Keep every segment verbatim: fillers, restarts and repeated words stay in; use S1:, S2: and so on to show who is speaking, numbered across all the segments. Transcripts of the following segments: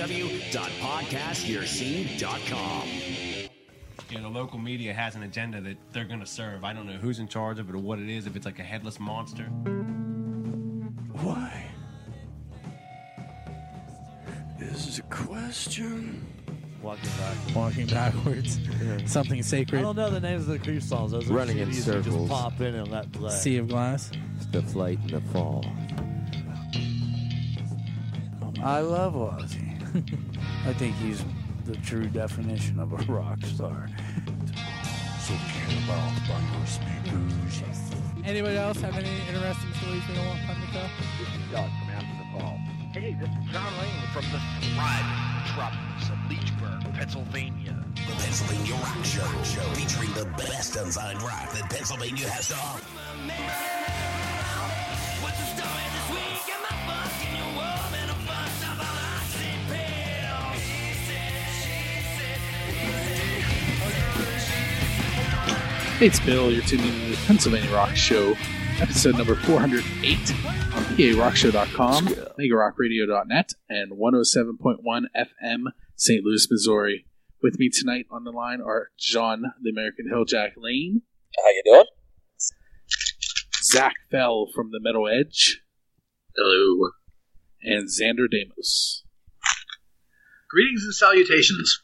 S1: w dot podcast your scene dot com.
S2: You know, the local media has an agenda that they're going to serve. I don't know who's in charge of it or what it is, if it's like a headless monster.
S3: Why? This is a question.
S4: Walking back.
S5: Walking backwards.
S4: Yeah.
S5: Something sacred.
S4: I don't know the names of the Creep songs. Those are
S3: Running in
S4: C Ds
S3: circles.
S4: You just pop in and let play.
S5: Sea of Glass.
S3: The flight and the fall.
S6: I love Ozzy. I think he's the true definition of a rock star.
S3: So about by your speakers.
S5: Anybody else have any interesting stories they don't want come to tell?
S7: This is Doug from After the Ball. Hey, this is John Lane from the thriving tropics of Leechburg, Pennsylvania.
S8: The Pennsylvania Rock Show, show featuring the best unsigned rock that Pennsylvania has to offer.
S9: What's the story this week? Am I fucking your world? And I'm fucked up on oxy pills. He said, she said,
S10: Hey, it's Bill. You're tuning in to the Pennsylvania Rock Show, episode number four hundred eight on P A rock show dot com, mega rock radio dot net, and one oh seven point one F M, Saint Louis, Missouri. With me tonight on the line are John, the American Hilljack Lane.
S11: How you doing?
S10: Zach Fell from the Metal Edge.
S11: Hello.
S10: And Xander Damos.
S12: Greetings and salutations.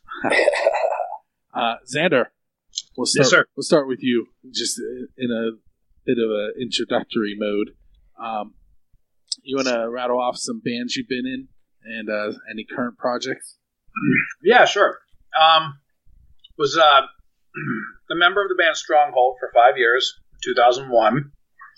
S10: uh, Xander, we'll start,
S12: yes, sir.
S10: We'll start with you, just in a bit of an introductory mode. Um, you want to rattle off some bands you've been in and uh, any current projects?
S12: Yeah, sure. Um, was uh, a member of the band Stronghold for five years, two thousand one.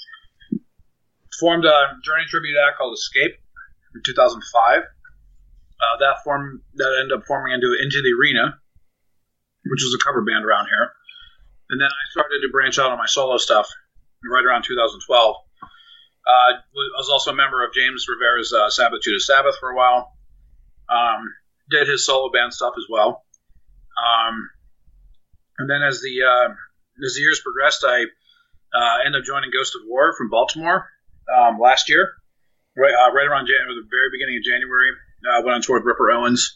S12: Formed a Journey tribute act called Escape in two thousand five. Uh, that formed that ended up forming into Into the Arena, which was a cover band around here. And then I started to branch out on my solo stuff right around two thousand twelve. Uh, I was also a member of James Rivera's uh, Sabbath Judas Sabbath for a while. Um, did his solo band stuff as well. Um, and then as the uh, as the years progressed, I uh, ended up joining Ghost of War from Baltimore um, last year, right uh, right around January, the very beginning of January. I uh, went on tour with Ripper Owens,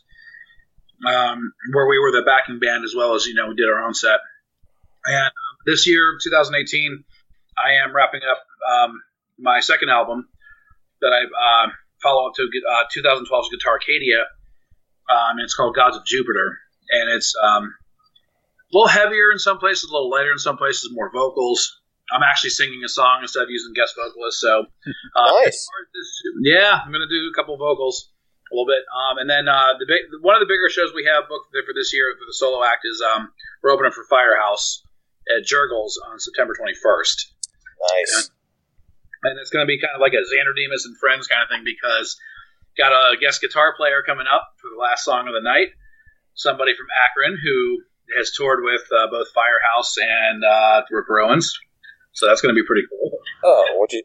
S12: um, where we were the backing band as well as, you know, we did our own set. And uh, this year, twenty eighteen, I am wrapping up um, my second album that I uh, follow up to uh, twenty twelve's Guitar Arcadia. Um, and it's called Gods of Jupiter. And it's um, a little heavier in some places, a little lighter in some places, more vocals. I'm actually singing a song instead of using guest vocalists. So, uh,
S11: nice.
S12: This, yeah, I'm going to do a couple vocals a little bit. Um, and then uh, the big, one of the bigger shows we have booked for this year for the solo act is um, we're opening for Firehouse at Jurgles on September twenty-first.
S11: Nice.
S12: And, and it's going to be kind of like a Xander Demas and Friends kind of thing because got a guest guitar player coming up for the last song of the night. Somebody from Akron who has toured with uh, both Firehouse and uh, Ripper Owens. So that's going to be pretty cool.
S11: Oh, would you?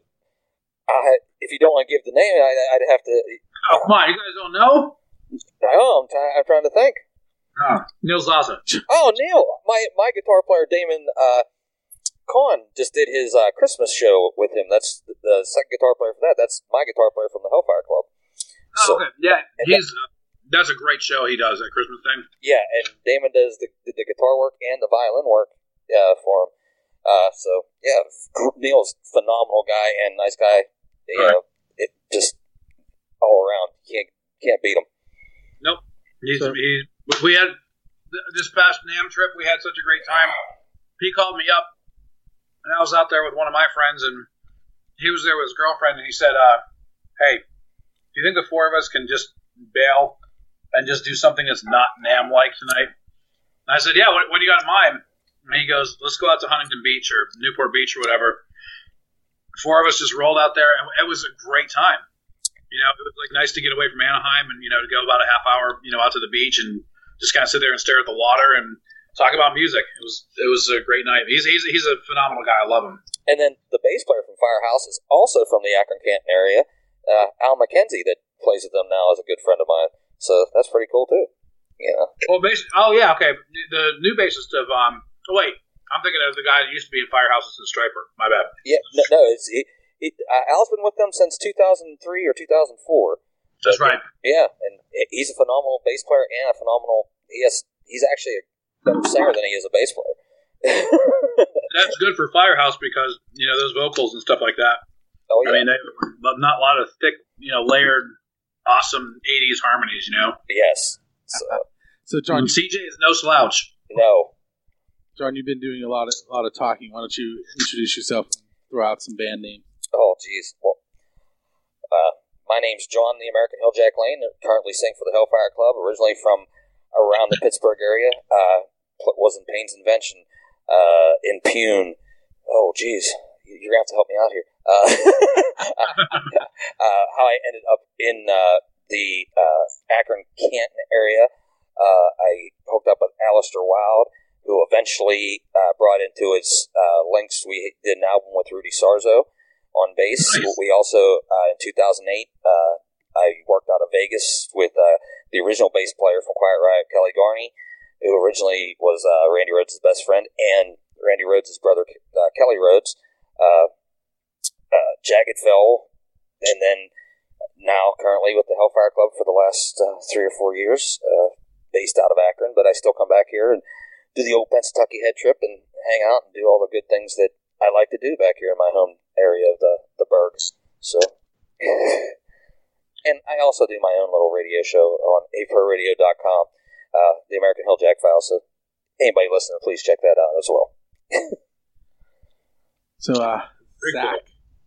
S11: I, if you don't want to give the name, I, I'd have to.
S12: Oh, come on. You guys don't know?
S11: No, I'm, t- I'm trying to think.
S12: Oh, Neil Zaza.
S11: Oh, Neil. My my guitar player, Damon uh, Kahn, just did his uh, Christmas show with him. That's the, the second guitar player for that. That's my guitar player from the Hellfire Club.
S12: Oh,
S11: So,
S12: okay. Yeah, he's uh, that's a great show he does, that Christmas thing.
S11: yeah, and Damon does the, the, the guitar work and the violin work uh, for him. Uh, so, yeah, Neil's a phenomenal guy and nice guy. You
S12: Right.
S11: know, it just all around. Can't can't beat him.
S12: Nope. He's,
S10: So-
S12: he, we had this past NAMM trip, we had such a great time. He called me up, and I was out there with one of my friends, and he was there with his girlfriend, and he said, uh, hey, do you think the four of us can just bail and just do something that's not NAMM-like tonight? And I said, yeah, what, what do you got in mind? And he goes, let's go out to Huntington Beach or Newport Beach or whatever. Four of us just rolled out there, and it was a great time. You know, it was like nice to get away from Anaheim and, you know, to go about a half hour, you know, out to the beach and just kind of sit there and stare at the water and talk about music. It was it was a great night. He's he's he's a phenomenal guy. I love him.
S11: And then the bass player from Firehouse is also from the Akron-Canton area, uh, Al McKenzie, that plays with them now, is a good friend of mine. So that's pretty cool too. Yeah.
S12: Well, bass. Oh yeah, okay. The new bassist of um. Oh wait, I'm thinking of the guy that used to be in Firehouses and Striper. My bad.
S11: Yeah. No, no it's he, he, uh, Al's been with them since two thousand three or two thousand four.
S12: That's right.
S11: Yeah, and he's a phenomenal bass player and a phenomenal. He has. He's actually a better singer than he is a bass player.
S12: That's good for Firehouse because you know those vocals and stuff like that.
S11: Oh yeah.
S12: I mean, they, not a lot of thick, you know, layered, awesome eighties harmonies. You know.
S11: Yes. So,
S10: so John,
S12: and C J is no slouch.
S11: No.
S10: John, you've been doing a lot of a lot of talking. Why don't you introduce yourself and throw out some band names?
S11: Oh, geez. Well, uh, my name's John the American Hilljack Lane. I currently sing for the Hellfire Club. Originally from around the Pittsburgh area. Uh, was in Payne's Invention. Uh, in Pune. Oh, geez. You're going to have to help me out here. Uh, uh, how I ended up in uh, the uh, Akron-Canton area. Uh, I hooked up with Alistair Wilde, who eventually uh, brought into its uh, links. We did an album with Rudy Sarzo on bass. Nice. We also, uh, in two thousand eight, uh, I worked out of Vegas with uh, the original bass player from Quiet Riot, Kelly Garney, who originally was uh, Randy Rhoads' best friend, and Randy Rhoads' brother, uh, Kelly Rhoads. Uh, uh, Jagged Fell, and then now currently with the Hellfire Club for the last uh, three or four years, uh, based out of Akron, but I still come back here and do the old Pennsatucky head trip and hang out and do all the good things that I like to do back here in my home area of the, the Bergs. So, and I also do my own little radio show on a pro radio dot com, uh, the American Hilljack Files. So anybody listening, please check that out as well.
S10: So, uh, Zach.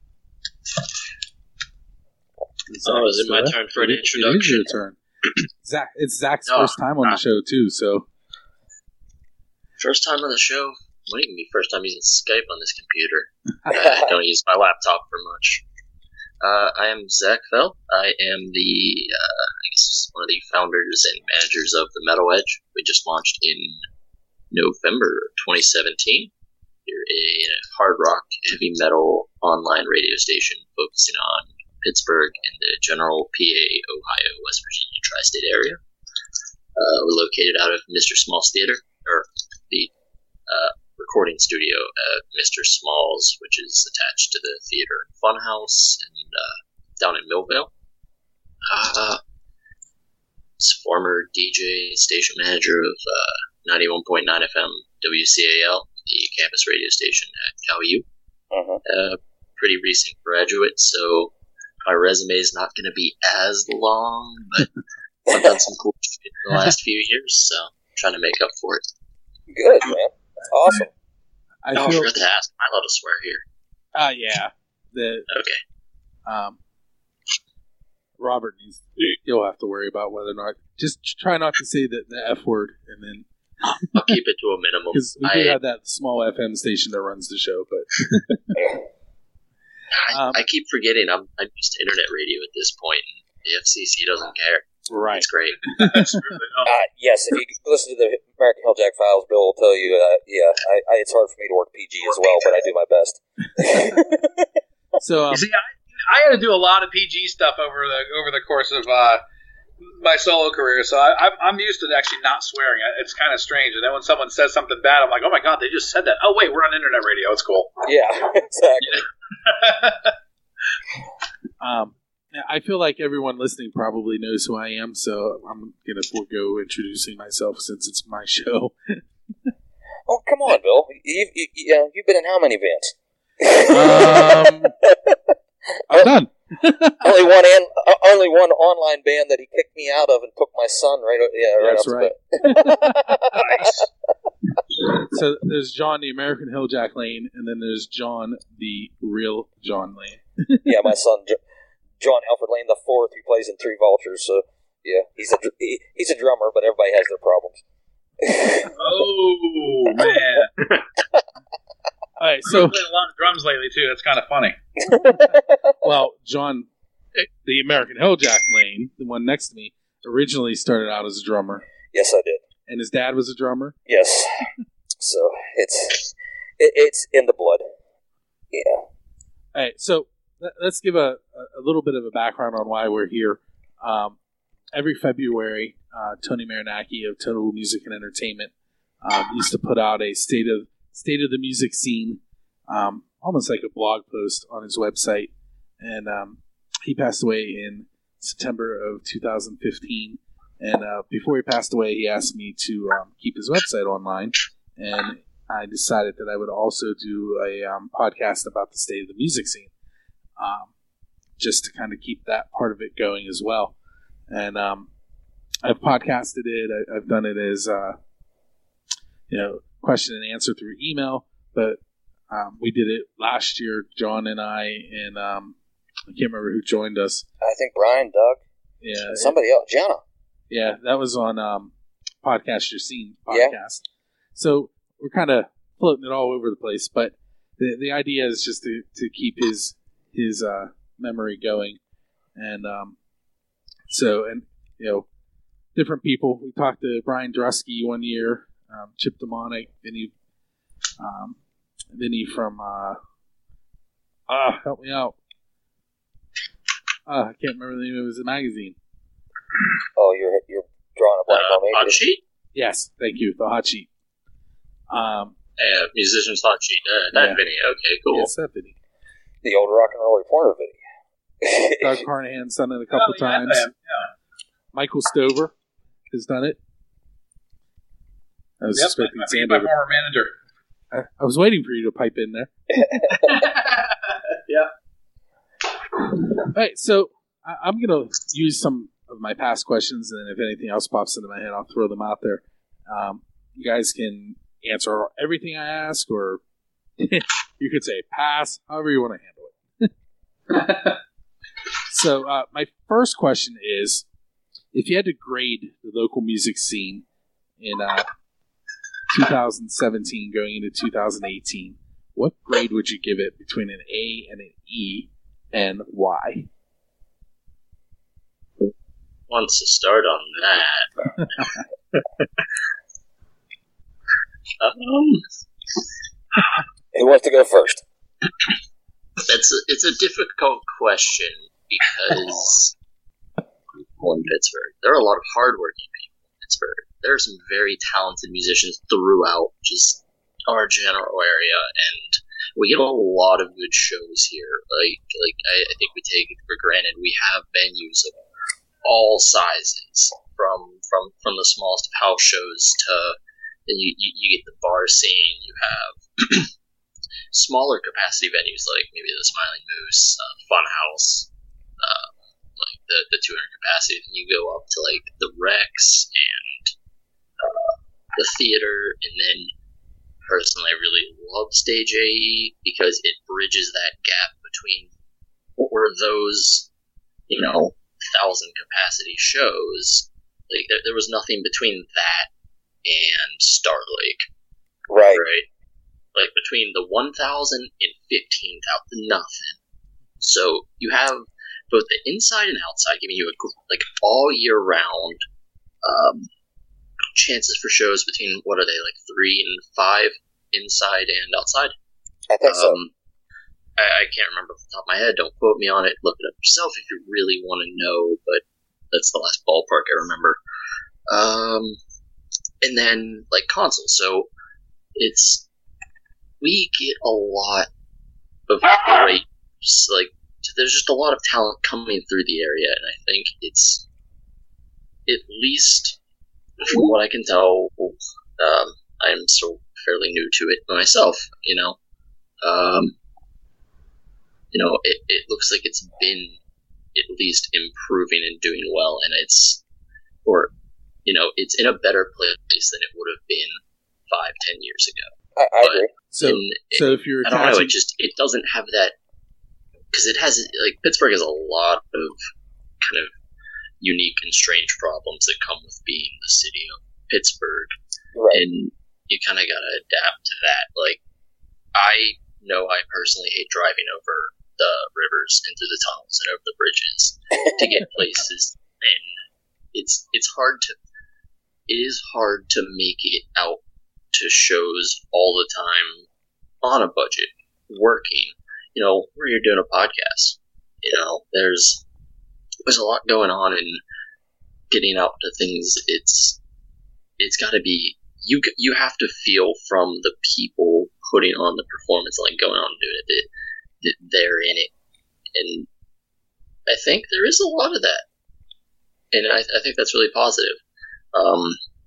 S13: Oh, is it my turn for an introduction?
S10: It is your turn. Zach, it's Zach's
S13: oh,
S10: first time on the show too. So,
S13: first time on the show. Might even be first time using Skype on this computer. I don't use my laptop for much. Uh, I am Zach Fell. I am the, uh, I guess, one of the founders and managers of the Metal Edge. We just launched in November twenty seventeen. We're a hard rock, heavy metal online radio station focusing on Pittsburgh and the general P A, Ohio, West Virginia tri-state area. Uh, we're located out of Mister Small's Theater, or the uh, recording studio at Mister Small's, which is attached to the theater and funhouse, and uh, down in Millvale. Uh, former D J, station manager of uh, ninety-one point nine F M W C A L, the campus radio station at Cal U.
S11: Uh-huh.
S13: Uh, pretty recent graduate, so my resume is not going to be as long, but I've done some cool shit in the last few years, so I'm trying to make up for it.
S11: Good, man. That's awesome.
S10: I
S13: oh,
S10: feel,
S13: I forgot to ask. Am I allowed to swear here?
S10: Uh, yeah. The,
S13: okay.
S10: Um, Robert needs. You'll have to worry about whether or not. Just try not to say the, the F word, and then.
S13: I'll keep it to a minimum.
S10: Because we do
S13: I,
S10: have that small F M station that runs the show, but.
S13: I, um, I keep forgetting I'm I'm used to internet radio at this point, and the F C C doesn't care.
S10: Right.
S13: It's great.
S11: uh, yes, if you listen to the American Hilljack Files, Bill will tell you, uh, yeah, I, I, it's hard for me to work P G as well, but I do my best.
S10: So, um,
S12: you see, I, I had to do a lot of P G stuff over the over the course of uh, my solo career, so I, I'm, I'm used to actually not swearing. It's kind of strange, and then when someone says something bad, I'm like, oh my god, they just said that. Oh wait, we're on internet radio. It's cool.
S11: Yeah, exactly.
S10: um, I feel like everyone listening probably knows who I am, so I'm going to forego introducing myself since it's my show.
S11: Oh, come on, Bill. You've, you, you, you've been in how many bands?
S10: um, I'm done.
S11: only one an, uh, only one online band that he kicked me out of and took my son right. Yeah, right
S10: That's
S11: right.
S12: Nice.
S10: So there's John the American Hilljack Lane, and then there's John the real John Lane.
S11: Yeah, my son John Alfred Lane the fourth. He plays in Three Vultures. So yeah, he's a he, he's a drummer, but everybody has their problems.
S12: Oh man!
S10: All right,
S12: so
S10: so
S12: playing a lot of drums lately too. That's kind of funny.
S10: Well, John, the American Hilljack Lane, the one next to me, originally started out as a drummer.
S11: Yes, I did.
S10: And his dad was a drummer.
S11: Yes. So it's it, it's in the blood. Yeah.
S10: All right, so let's give a, a little bit of a background on why we're here. Um, every February, uh, Tony Marinaki of Total Music and Entertainment um, used to put out a state of state of the music scene, um, almost like a blog post on his website. And um, he passed away in September of two thousand fifteen. And uh, before he passed away, he asked me to um, keep his website online. And I decided that I would also do a um, podcast about the state of the music scene, um, just to kind of keep that part of it going as well. And um, I've podcasted it. I, I've done it as, uh, you know, question and answer through email. But um, we did it last year, John and I, and um, I can't remember who joined us.
S11: I think Brian, Doug,
S10: yeah,
S11: somebody else, Gianna.
S10: Yeah, that was on um, Podcast Your Scene podcast. Yeah. So we're kind of floating it all over the place, but the the idea is just to, to keep his his uh, memory going, and um, so and you know different people. We talked to Brian Drusky one year, um, Chip Demonic, Vinny, um, Vinny from uh, ah help me out. Uh, I can't remember the name of his magazine.
S11: Oh, you're you're drawing a blank
S13: uh,
S11: on me.
S13: Hot Sheet?
S10: Yes, thank you. The Hot Sheet. Um,
S13: yeah, Musician's Hot Sheet. Uh, that
S10: yeah.
S13: Vinny. Okay, cool.
S10: Yes, that Vinny.
S11: The old rock and roll reporter Vinny.
S10: Doug Carnahan's done it a couple
S12: oh, yeah,
S10: times.
S12: Yeah.
S10: Michael Stover has done it. I was
S12: yep,
S10: expecting
S12: my,
S10: Xander.
S12: my
S10: to,
S12: former manager.
S10: I, I was waiting for you to pipe in there.
S12: yeah.
S10: All right, so I, I'm going to use some of my past questions, and then if anything else pops into my head, I'll throw them out there. Um, you guys can answer everything I ask, or you could say pass, however you want to handle it. So uh, my first question is, if you had to grade the local music scene in uh, two thousand seventeen going into two thousand eighteen, what grade would you give it between an A and an E, and why?
S13: Wants to start on that. um,
S11: Who wants to go first?
S13: It's a, it's a difficult question because well, in Pittsburgh, there are a lot of hardworking people in Pittsburgh. There are some very talented musicians throughout just our general area, and we get a lot of good shows here. Like, like I, I think we take it for granted. We have venues of all sizes, from from from the smallest of house shows to then you, you, you get the bar scene. You have smaller capacity venues like maybe the Smiling Moose, uh, Funhouse, uh, like the the two hundred capacity. Then you go up to like the Rex and uh, the theater, and then personally, I really love Stage A E because it bridges that gap between what were those, you know, thousand capacity shows. Like there, there was nothing between that and Star Lake,
S11: right?
S13: Right. Like between the one thousand and fifteen thousand, nothing. So you have both the inside and outside giving you a like all year round um, chances for shows between what are they like three and five inside and outside.
S11: I think so.
S13: Um, I, I can't remember off the top of my head. Don't quote me on it. Look it up yourself if you really want to know. But that's the last ballpark I remember. Um, and then like consoles. So it's we get a lot of great like there's just a lot of talent coming through the area, and I think it's at least from what I can tell. Um, I'm so fairly new to it myself. You know. Um, You know, it, it looks like it's been at least improving and doing well, and it's, or, you know, it's in a better place than it would have been five, ten years ago.
S11: I, I agree.
S10: So,
S13: in,
S10: so if you're
S13: I don't know,
S10: attaching,
S13: it just, it doesn't have that, because it has, like, Pittsburgh has a lot of kind of unique and strange problems that come with being the city of Pittsburgh,
S11: right.
S13: And you kind of got to adapt to that. Like, I know I personally hate driving over the rivers and through the tunnels and over the bridges to get places, and it's it's hard to it is hard to make it out to shows all the time on a budget working. You know, where you're doing a podcast, you know, there's there's a lot going on, and getting out to things. It's it's got to be you you have to feel from the people putting on the performance, like going on and doing it. That, that they're in it, and I think there is a lot of that and I, I think that's really positive. Um,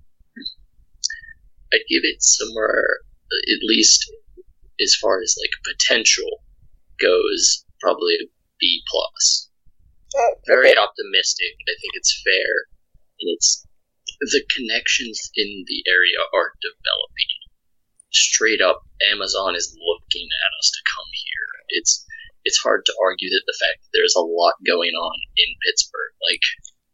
S13: I'd give it somewhere, at least as far as like potential goes, probably a B plus.
S11: Uh,
S13: Very
S11: okay.
S13: optimistic. I think it's fair, and it's the connections in the area are developing. Straight up, Amazon is looking at us to come here. It's it's hard to argue that the fact that there's a lot going on in Pittsburgh, like,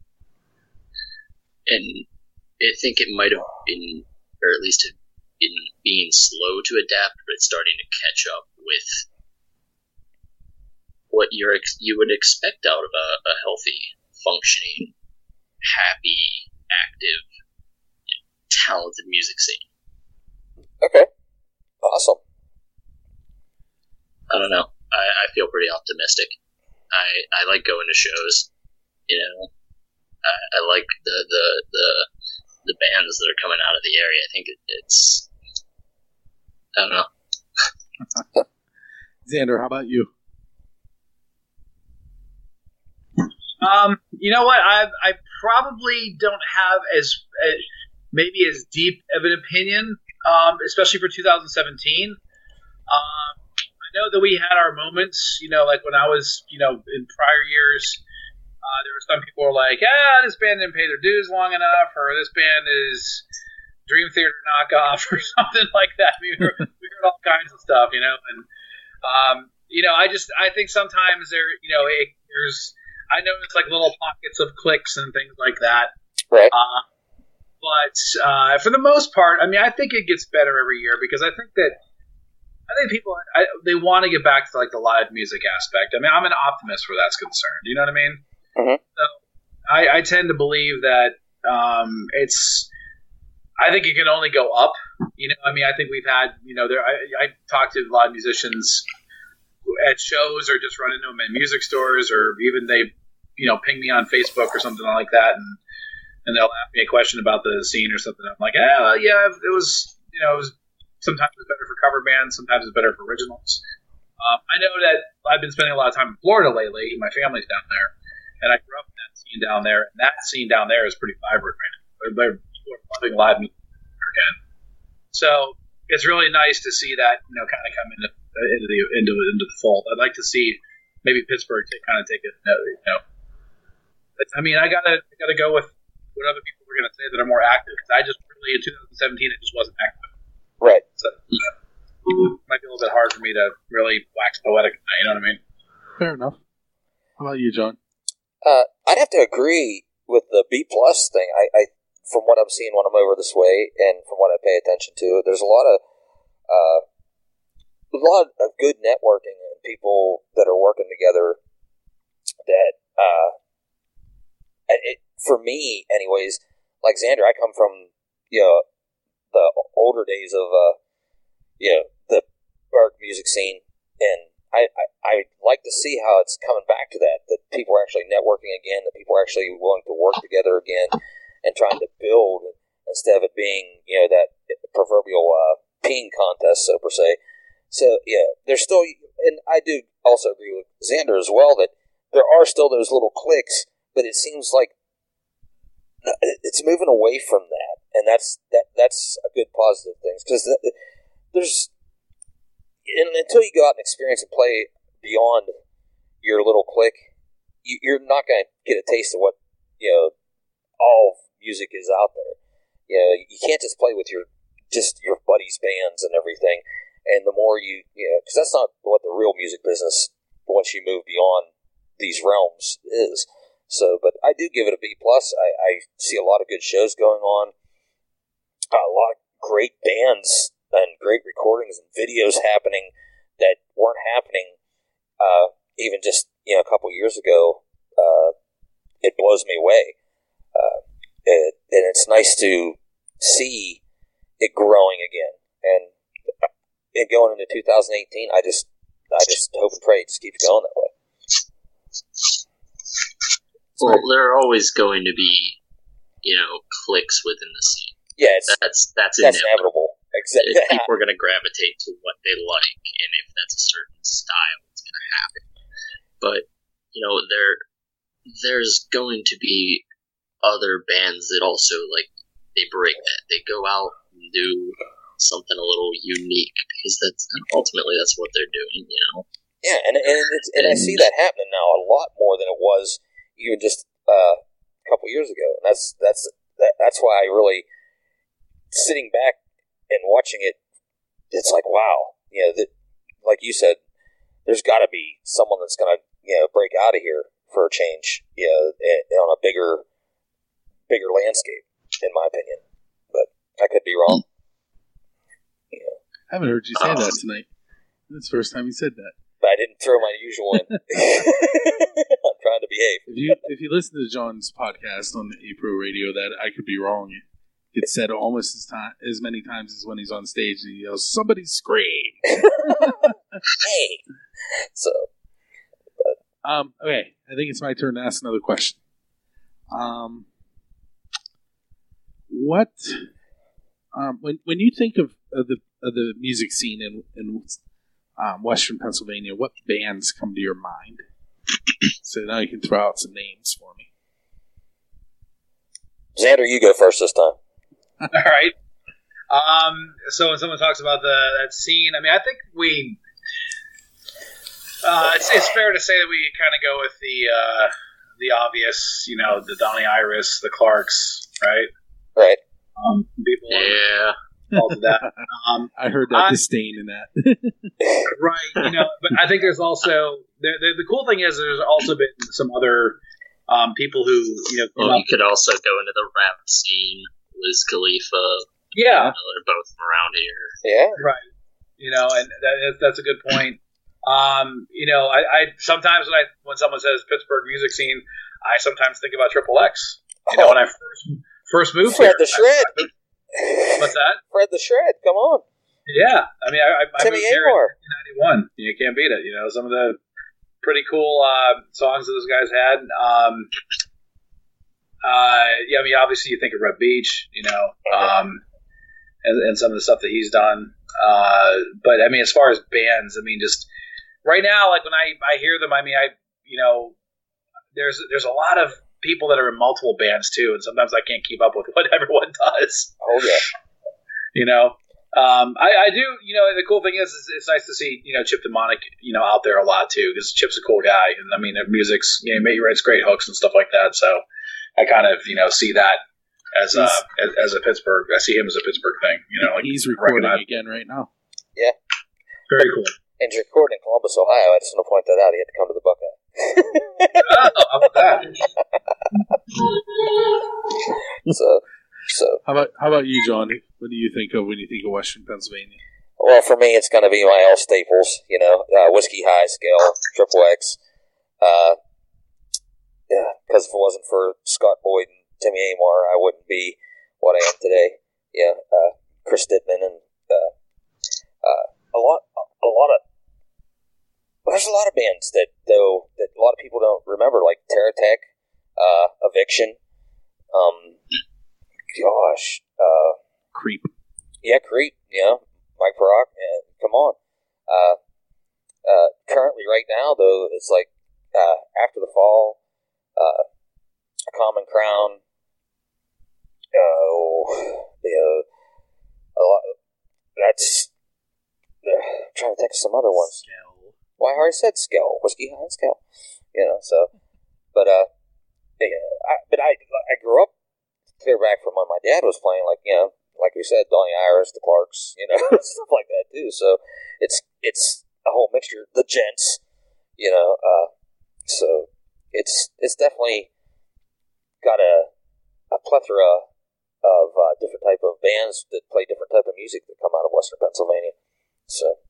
S13: and I think it might have been, or at least have been being slow to adapt, but it's starting to catch up with what you're ex- you would expect out of a, a healthy, functioning, happy, active, talented music scene.
S11: Okay. Awesome.
S13: I don't know. I, I feel pretty optimistic. I, I like going to shows. You know, I, I like the, the the the bands that are coming out of the area. I think it, it's. I don't know.
S10: Xander, how about you?
S12: Um, you know what? I I probably don't have as, as maybe as deep of an opinion, um, especially for two thousand seventeen. Um, I know that we had our moments. You know, like when I was, you know, in prior years, uh, there were some people who were like, "Ah, this band didn't pay their dues long enough," or "This band is Dream Theater knockoff," or something like that. We heard, we heard all kinds of stuff, you know, and um, you know, I just I think sometimes there, you know, it, there's I know it's like little pockets of clicks and things like that.
S11: Right.
S12: Uh, but uh, for the most part, I mean, I think it gets better every year because I think that I think people I, they want to get back to like the live music aspect. I mean, I'm an optimist where that's concerned. You know what I mean?
S11: Mm-hmm.
S12: So I, I tend to believe that um, it's. I think it can only go up. You know, I mean, I think we've had. You know, there. I, I talked to a lot of musicians at shows or just run into them in music stores or even they. You know, ping me on Facebook or something like that, and and they'll ask me a question about the scene or something. I'm like, ah, well, yeah, it was, you know, it was sometimes it's better for cover bands, sometimes it's better for originals. Um, I know that I've been spending a lot of time in Florida lately. My family's down there, and I grew up in that scene down there, and that scene down there is pretty vibrant right now. They're, people are loving live music again, so it's really nice to see that, you know, kind of come into into the into into the fold. I'd like to see maybe Pittsburgh take kind of take it, you know. I mean, I gotta I gotta go with what other people were gonna say that are more active because I just really in twenty seventeen it just wasn't active.
S11: Right.
S12: So it might be a little bit hard for me to really wax poetic. You know what I mean?
S10: Fair enough. How about you, John?
S11: Uh, I'd have to agree with the B plus thing. I, I, from what I'm seeing when I'm over this way, and from what I pay attention to, there's a lot of uh, a lot of good networking and people that are working together. That. Uh, It, for me, anyways, like Xander, I come from, you know, the older days of, uh, you know, the Berg music scene, and I, I, I like to see how it's coming back to that, that people are actually networking again, that people are actually willing to work together again, and trying to build, instead of it being, you know, that proverbial uh, peeing contest, so per se. So, yeah, there's still, and I do also agree with Xander as well, that there are still those little cliques. But it seems like it's moving away from that, and that's that. That's a good positive thing because there's, and until you go out and experience and play beyond your little clique, you, you're not going to get a taste of what, you know, all music is out there. You know, you can't just play with your just your buddies' bands and everything. And the more you, you know, because that's not what the real music business, once you move beyond these realms, is. So, but I do give it a B plus. I, I see a lot of good shows going on, a lot of great bands and great recordings and videos happening that weren't happening uh, even just, you know, a couple years ago. Uh, it blows me away, uh, it, and it's nice to see it growing again. And, and going into two thousand eighteen, I just, I just hope and pray it just keeps going that way.
S13: Well, there are always going to be, you know, cliques within the scene.
S11: Yeah, it's,
S13: that's that's,
S11: that's
S13: inevitable.
S11: inevitable. Exactly.
S13: People are going to gravitate to what they like, and if that's a certain style, it's going to happen. But you know, there there's going to be other bands that also like they break that. They go out and do something a little unique because that's ultimately that's what they're doing, you know.
S11: Yeah, and and it's, and I see that happening now a lot more than it was even just uh, a couple years ago. And that's that's that, that's why I really sitting back and watching it. It's like wow, you know, that, like you said, there's got to be someone that's going to you know break out of here for a change, you know, on a bigger bigger landscape, in my opinion. But I could be wrong. Yeah.
S10: I haven't heard you say that tonight. That's the first time you said that.
S11: But I didn't throw my usual in. I'm trying to behave.
S10: If you if you listen to John's podcast on A Pro Radio, that I could be wrong. It's said almost as time as many times as when he's on stage and he yells, "Somebody scream!"
S11: Hey. So. But.
S10: Um. Okay. I think it's my turn to ask another question. Um. What? Um. When when you think of, of the of the music scene in in Um, Western Pennsylvania, what bands come to your mind? So now you can throw out some names for me.
S11: Xander, you go first this time.
S12: All right. Um, so when someone talks about the that scene, I mean, I think we. Uh, it's, it's fair to say that we kind of go with the uh, the obvious, you know, the Donnie Iris, the Clarks, right?
S11: Right.
S12: Um, people.
S13: Yeah.
S12: All of that. Um,
S10: I heard that
S12: I,
S10: disdain in that.
S12: Right, you know, but I think there's also the, the, the cool thing is there's also been some other um, people who you know.
S13: Well, you could also go into the rap scene. Wiz Khalifa.
S12: Yeah,
S13: you know, they're both from around here.
S11: Yeah,
S12: right. You know, and that, that's a good point. Um, you know, I, I sometimes when I when someone says Pittsburgh music scene, I sometimes think about Triple X. You know, when I first first moved
S11: Fred
S12: here,
S11: the Shred.
S12: I, What's that?
S11: Fred the Shred. Come on.
S12: Yeah, I mean, I, I
S11: Timmy
S12: moved here
S11: Amor.
S12: in ninety-one. You can't beat it. You know, some of the pretty cool uh, songs that those guys had. Um, uh, yeah, I mean, obviously you think of Red Beach, you know, um, and, and some of the stuff that he's done. Uh, but I mean, as far as bands, I mean, just right now, like when I, I hear them, I mean, I you know, there's there's a lot of people that are in multiple bands too, and sometimes I can't keep up with what everyone does.
S11: Oh yeah,
S12: you know. Um, I, I do, you know. The cool thing is, is, it's nice to see you know Chip Demonic, you know, out there a lot too, because Chip's a cool guy, and I mean, the music's you know, he writes great hooks and stuff like that. So I kind of you know see that as a as, as a Pittsburgh. I see him as a Pittsburgh thing, you know. Like
S10: he's recording
S12: recognize.
S10: again right now.
S11: Yeah,
S12: very cool.
S11: And he's recording in Columbus, Ohio. I just want to point that out. He had to come to the Buckeye.
S12: Oh, how about that?
S11: so, so
S10: how about how about you, John? What do you think of when you think of Western Pennsylvania?
S11: Well, for me, it's going to be my all staples. You know, uh, Whiskey High, Scale, Triple X. Uh, yeah, because if it wasn't for Scott Boyd and Timmy Amor, I wouldn't be what I am today. Yeah, uh, Chris Stidman and uh, uh, a lot, a lot of. There's a lot of bands that, though, that a lot of people don't remember, like Terra Tech, uh, Eviction, um, gosh, uh,
S10: Creep.
S11: Yeah, Creep, you know, Mike Parock, yeah, come on. Uh, uh, currently, right now, though, it's like, uh, After the Fall, uh, A Common Crown, oh, the, uh, a lot, that's, uh, I'm trying to think of some other ones. Well, I already said Skell, Whiskey High and Skell, you know. So, but uh, yeah, I, but I I grew up clear back from when my dad was playing, like you know, like we said, Donnie Iris, the Clarks, you know, stuff like that too. So it's it's a whole mixture. The Gents, you know. Uh, so it's it's definitely got a a plethora of uh, different type of bands that play different type of music that come out of Western Pennsylvania. So.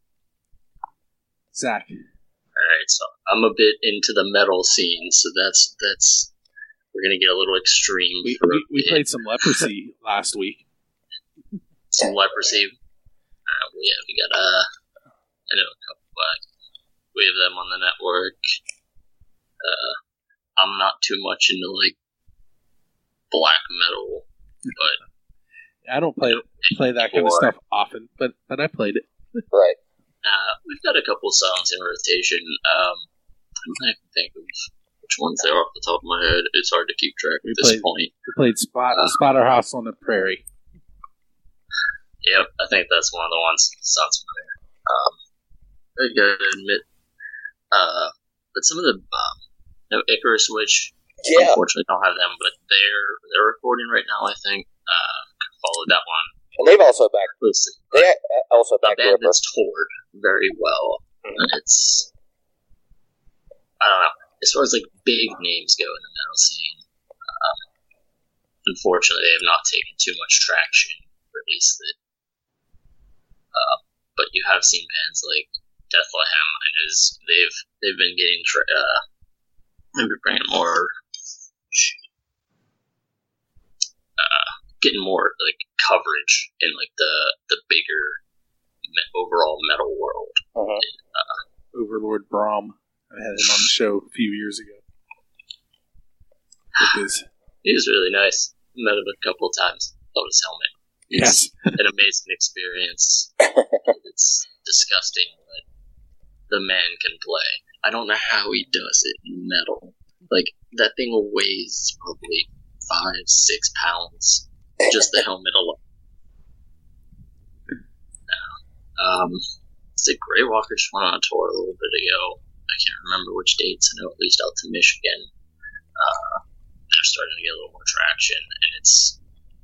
S10: Zach.
S13: All right, so I'm a bit into the metal scene, so that's that's we're gonna get a little extreme.
S10: We
S13: for
S10: we,
S13: a
S10: we
S13: bit.
S10: played some Leprosy last week.
S13: Some Leprosy. Uh, yeah, we got uh, I know a couple. Uh, we have them on the network. Uh, I'm not too much into like black metal, but
S10: I don't play play that kind of stuff often, but but I played it.
S11: Right.
S13: Uh, we've got a couple songs in rotation. Um, I'm trying to think of which ones they are off the top of my head. It's hard to keep track
S10: We
S13: at this
S10: played,
S13: point.
S10: we played Spot,
S13: Uh,
S10: Spotter House on the Prairie.
S13: Yep, I think that's one of the ones that sounds familiar. Um, I gotta admit, uh, but some of the, um, you know, Icarus Witch,
S11: Yeah.
S13: unfortunately don't have them, but they're they're recording right now. I think uh, followed that one.
S11: And they've also backed.
S13: Listen,
S11: They also
S13: a
S11: backed
S13: band
S11: Ripper.
S13: that's toured very well,
S11: Mhm.
S13: and it's I don't know. As far as like big names go in the metal scene, um, unfortunately, they have not taken too much traction, or at least that. Uh, but you have seen bands like Bethlehem, and is they've they've been getting tra- uh, they've been bringing more, uh, getting more like coverage in like the the bigger me- overall metal world.
S11: Uh-huh.
S13: Uh,
S10: Overlord Brahm. I had him on the show a few years ago. With his,
S13: he was really nice. Met him a couple of times. Love his helmet.
S10: yes.
S13: An amazing experience. It's disgusting, but the man can play. I don't know how he does it in metal. Like, that thing weighs probably five, six pounds. Just the helmet alone. Um, the Grey Walker just went on a tour a little bit ago. I can't remember which dates. I know at least out to Michigan. Uh, they're starting to get a little more traction, and it's,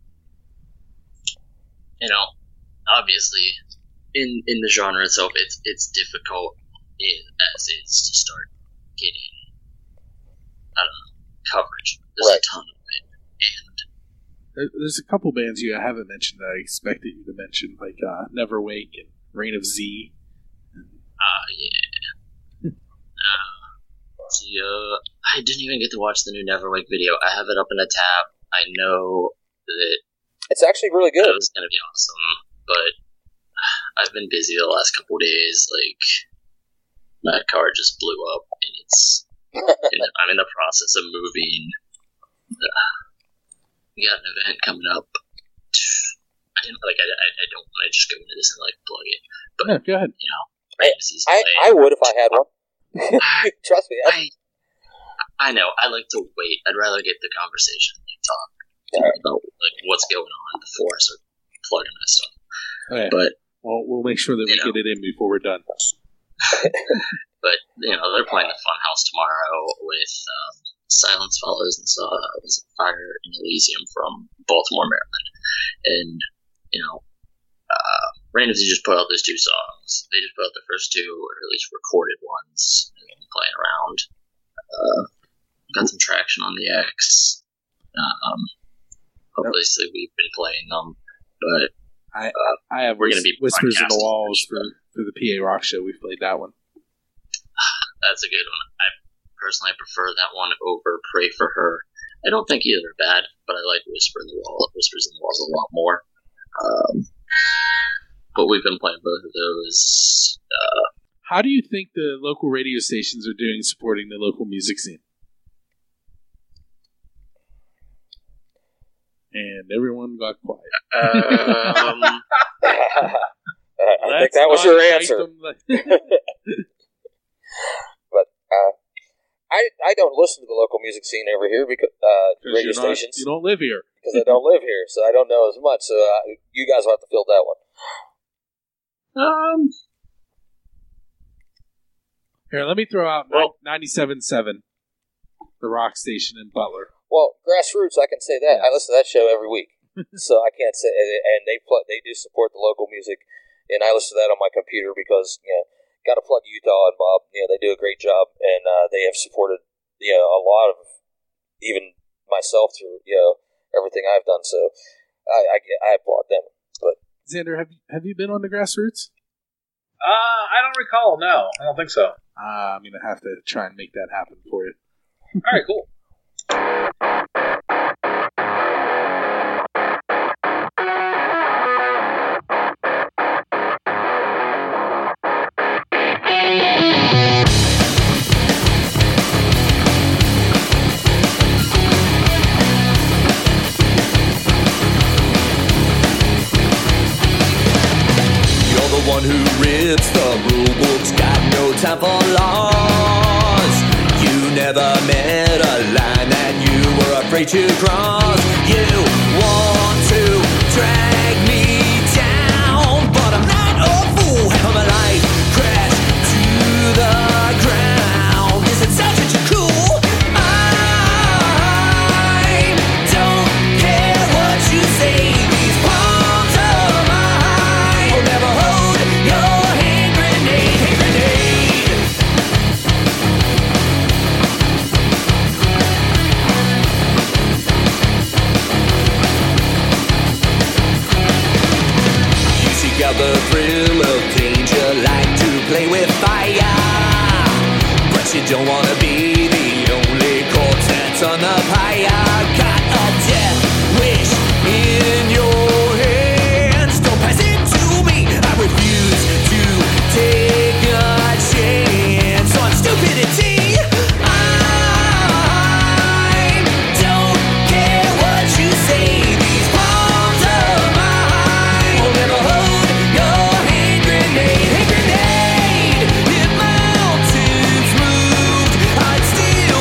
S13: you know, obviously, in in the genre itself, it's it's difficult in, as is to start getting, I don't know, coverage. There's
S11: Right.
S13: a ton of it, and
S10: There- There's a couple bands you haven't mentioned that I expected you to mention, like uh, Neverwake and Reign of Z.
S13: uh, yeah. Uh, see, uh, I didn't even get to watch the new Neverwake video. I have it up in a tab. I know that
S11: It's actually really good.
S13: it was going to be awesome, but I've been busy the last couple of days. Like, my car just blew up, and it's and I'm in the process of moving. Uh, we got an event coming up. I didn't like. I, I, I don't want to just go into this and like plug it, but
S10: Yeah, go ahead.
S13: you know,
S11: I,
S13: Ramsey's
S11: I,
S13: play.
S11: I would if I had one. Trust me.
S13: I
S11: I,
S13: I know. I like to wait. I'd rather get the conversation like talk about like what's going on before I start plugging that stuff.
S10: Okay.
S13: But
S10: Well, we'll make sure that we
S13: You know.
S10: get it in before we're done.
S13: but you know they're playing the Funhouse tomorrow with um, Silence Follows and saw uh, was it Fire in Elysium from Baltimore, Maryland, and you know. Uh, Rain of Z just put out those two songs. They just put out the first two, or at least recorded ones, and been playing around. Uh, got some traction on the X. Um, obviously, we've been playing them, but
S10: I
S13: uh,
S10: I have
S13: we're
S10: Whis-
S13: gonna be
S10: Whispers in the
S13: broadcasting
S10: Walls
S13: this
S10: for, for the P A Rock Show. We've played that one.
S13: that's a good one. I personally prefer that one over Pray for Her. I don't think either are bad, but I like Whisper in the Wall, Whispers in the Walls a lot more. Um, but we've been playing both of those. Uh,
S10: How do you think the local radio stations are doing supporting the local music scene? And everyone got quiet.
S13: um,
S11: I think that was your answer. But uh, I I don't listen to the local music scene over here because uh, radio
S10: you're not-
S11: stations
S10: you don't live here.
S11: because I don't live here, so I don't know as much. So uh, you guys will have to fill that one.
S13: um,
S10: Here, let me throw out
S13: Well-
S10: ninety-seven point seven, the rock station in Butler.
S11: Well, Grassroots, I can say that. I listen to that show every week, so I can't say. And they pl- they do support the local music, and I listen to that on my computer because you know, got to plug Utah and Bob. You know, they do a great job, and uh, they have supported you know a lot of even myself through you know everything I've done. So I I, I applaud them. But
S10: Xander, have you, have you been on the Grassroots?
S12: Uh, I don't recall. No, I don't think so.
S10: Uh, I'm going to have to try and make that happen for you.
S12: All right, cool.
S1: You're the one who rips the rule books, got no time for laws. You never meant afraid to cross. You want to drag me down, but I'm not a fool. I'm a light crash to the ground. Is it such that you're cool? I don't care what you say. These palms of mine will never hold your hand grenade. Hand grenade. You seek out the thrill of danger, like to play with fire, but you don't wanna be the only corpse that's on the pyre. Got a death wish in your hands, don't pass it to me. I refuse to take a chance on stupidity. I don't care what you say. These palms of mine will never hold your hand grenade. Hand grenade. If mountains moved, I'd still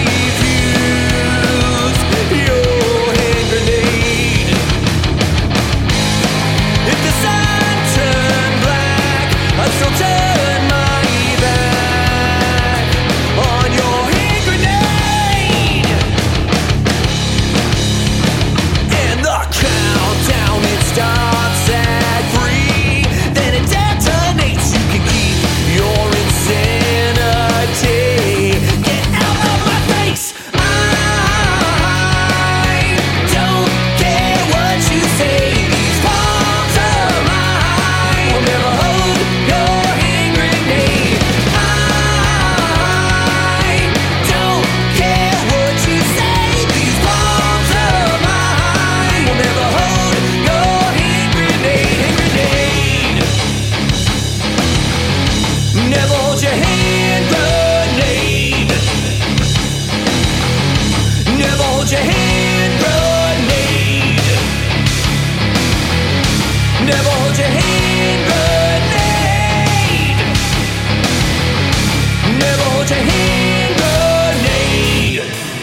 S1: refuse your hand grenade. If the sun turned black, I'd still turn my back on your hand grenade. And the countdown, it starts at three. Then it detonates. You can keep your insanity. Get out of my face. I don't care what you say. These palms of mine will never hold your hand grenade. I don't care what you say. These palms of mine will never hold your hand grenade. Hand grenade. Never hold your hand grenade. Never hold your hand grenade. Never hold your hand grenade. Never hold your hand grenade.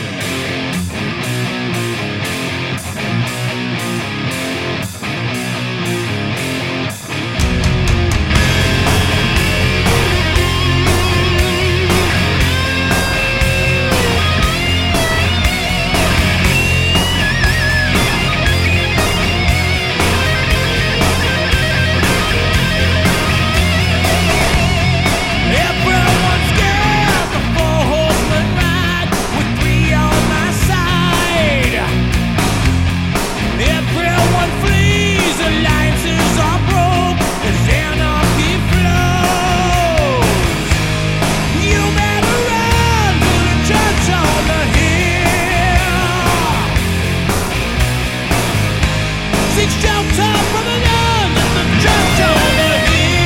S1: Everyone's scared. The four horsemen ride with three on my side. Everyone flees. Alliances are broke as anarchy flows. You better run to the church on the hill. Seek shelter from the nuns at the church on the hill.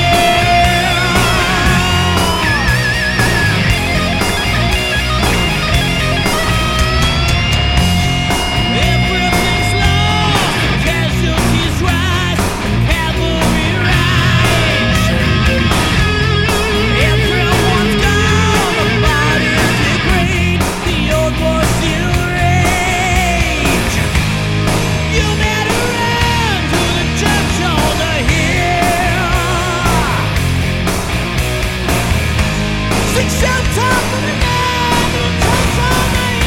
S1: Everything's lost, casualties rise, cavalry rise. Everyone's gone, the bodies degrade, the old war's still rage. You better run to the church on the hill. Seek shelter from the nuns at the church on the hill.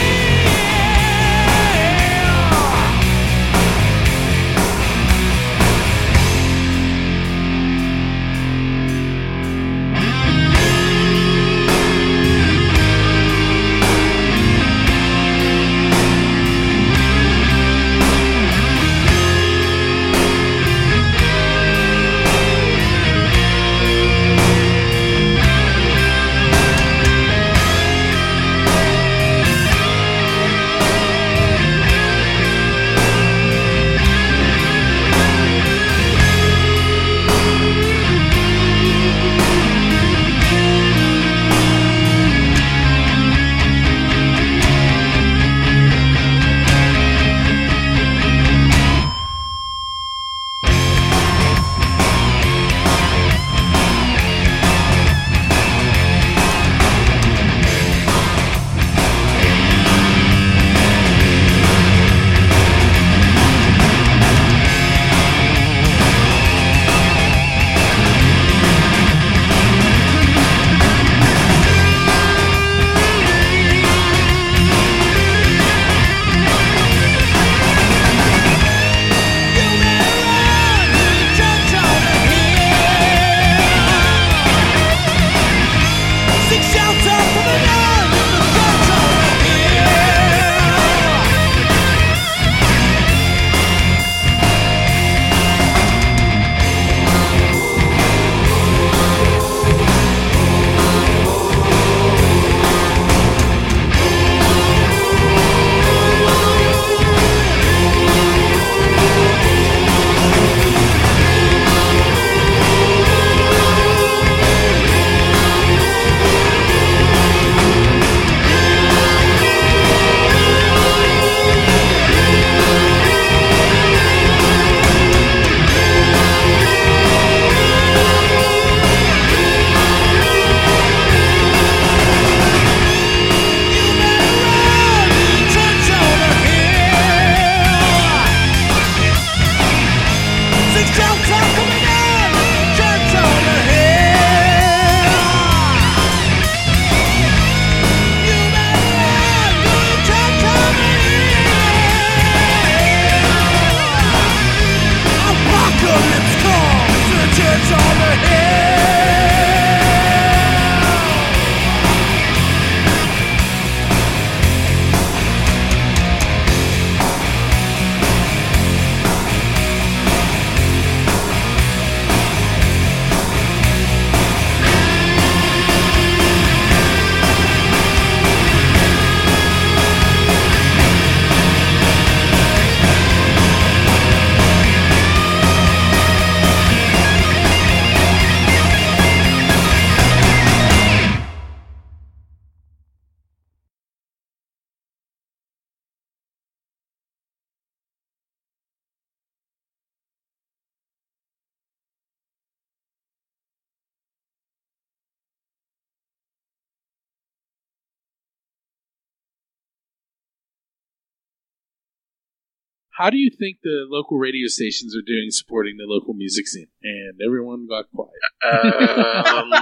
S10: how do you think the local radio stations are doing supporting the local music scene? And everyone got quiet.
S13: Um,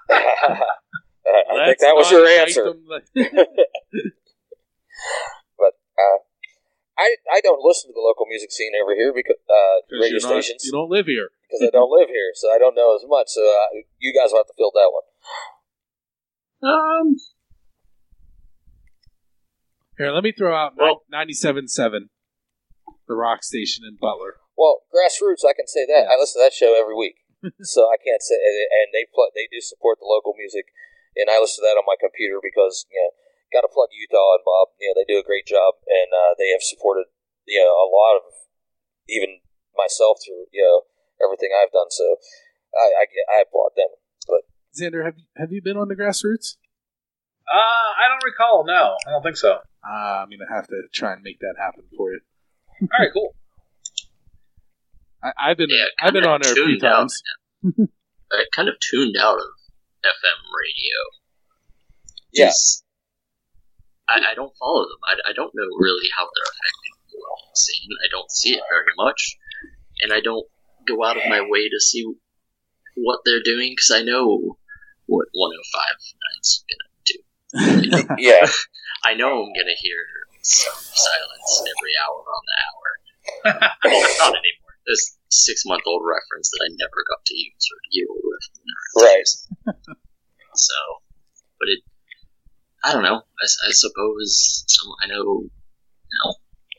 S11: I think that was your answer. But uh, I I don't listen to the local music scene over here because uh, radio
S10: you're not-
S11: stations
S10: you don't live here.
S11: because I don't live here, so I don't know as much. So uh, you guys will have to fill that one.
S13: um,
S10: Here, let me throw out ninety-seven point seven, the rock station in Butler.
S11: Well, Grassroots, I can say that. I listen to that show every week, so I can't say. And they play, they do support the local music, and I listen to that on my computer because you know, got to plug Utah and Bob. You know, they do a great job, and uh, they have supported you know a lot of even myself through you know everything I've done. So I I, I applaud them. But
S10: Xander, have you, have you been on the Grassroots?
S12: Uh, I don't recall. No, I don't think so.
S10: Uh, I'm going to have to try and make that happen for you.
S12: All right, cool.
S10: I, I've been
S13: Yeah,
S10: I've been
S13: kinda
S10: on there a few
S13: tuned out.
S10: times.
S13: I kind of tuned out of F M radio.
S11: Yeah.
S13: Just- I, I don't follow them. I, I don't know really how they're affecting the local scene. I don't see it very much, and I don't go out of my way to see what they're doing because I know what one oh five nine's gonna do.
S11: yeah,
S13: I know I'm gonna hear some silence every hour on the hour. Well, not anymore. This six-month-old reference that I never got to use, or year-old reference.
S11: right.
S13: So, but it, I don't know. I, I suppose some, I know, you know,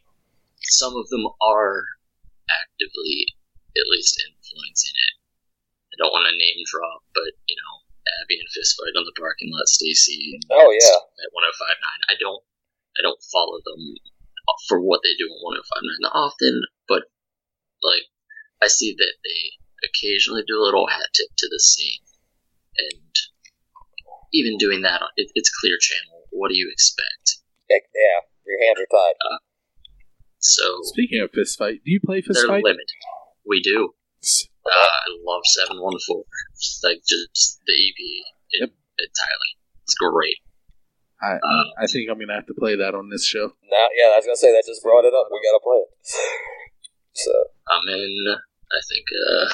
S13: some of them are actively at least influencing it. I don't want to name drop, but, you know, Abby and Fistfight on the parking lot, Stacy.
S11: Oh, yeah.
S13: At one oh five nine. I don't, I don't follow them for what they do on one oh five nine often, but, like, I see that they occasionally do a little hat tip to the scene. And even doing that, it, it's Clear Channel. What do you expect?
S11: Yeah, your hands are tied.
S13: Uh, so,
S10: Speaking of fist fight, do you play fist
S13: they're
S10: fight?
S13: limited. We do. Uh, I love seven one four. Like, just the E P
S10: Yep.
S13: entirely. It's great.
S10: I
S13: Uh,
S10: I think I'm gonna have to play that on this show.
S11: Now, yeah, I was gonna say that just brought it up. We gotta play it. So
S13: I'm in, I think, uh,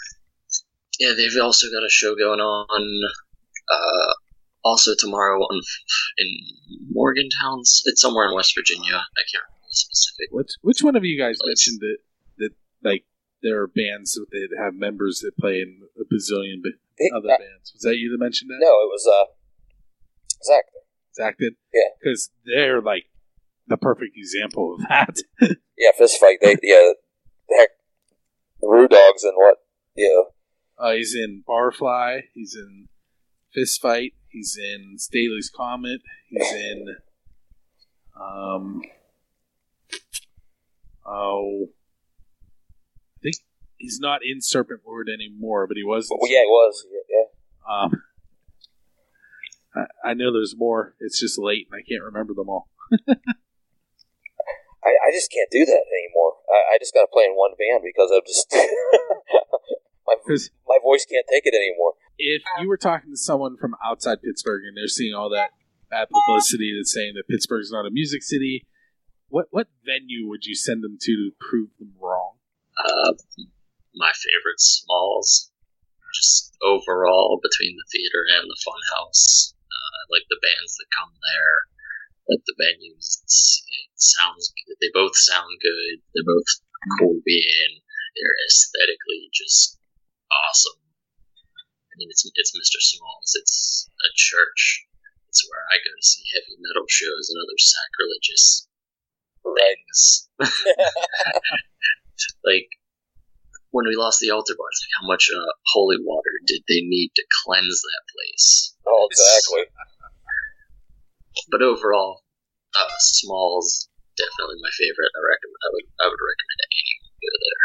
S13: yeah, they've also got a show going on, uh, also tomorrow on, in Morgantown. It's somewhere in West Virginia. I can't remember the specific.
S10: Which which one of you guys mentioned that that like there are bands that they have members that play in a bazillion ba-
S11: Hey,
S10: other
S11: uh,
S10: bands? Was that you that mentioned that?
S11: no, it was uh Zach.
S10: Zach did.
S11: Yeah.
S10: Because they're like the perfect example of that.
S11: Yeah, fist fight. They yeah, heck, Rue Dogs and what? Yeah,
S10: Uh, he's in Barfly. He's in Fist Fight. He's in Staley's Comet. He's in. Um. Oh. I think he's not in Serpent Lord anymore, but he was. in
S11: well, yeah, it was. Yeah, yeah.
S10: Um. I, I know there's more. It's just late, and I can't remember them all.
S11: I, I just can't do that anymore. I, I just got to play in one band because I'm just my my voice can't take it anymore.
S10: If you were talking to someone from outside Pittsburgh and they're seeing all that bad publicity that's saying that Pittsburgh's not a music city, what what venue would you send them to to prove them wrong?
S13: Uh, my favorite Smalls. Just overall, between the theater and the Funhouse. Uh, I like the bands that come there. Like the venues. It's, it sounds good. They both sound good. They're both cool to be in. They're aesthetically just awesome. I mean, it's it's Mister Smalls. It's a church. It's where I go to see heavy metal shows and other sacrilegious things. Like, when we lost the altar bars, like how much uh, holy water did they need to cleanse that place?
S11: Oh, exactly.
S13: But overall, uh, Smalls definitely my favorite. I recommend. I would. I would recommend anyone go there.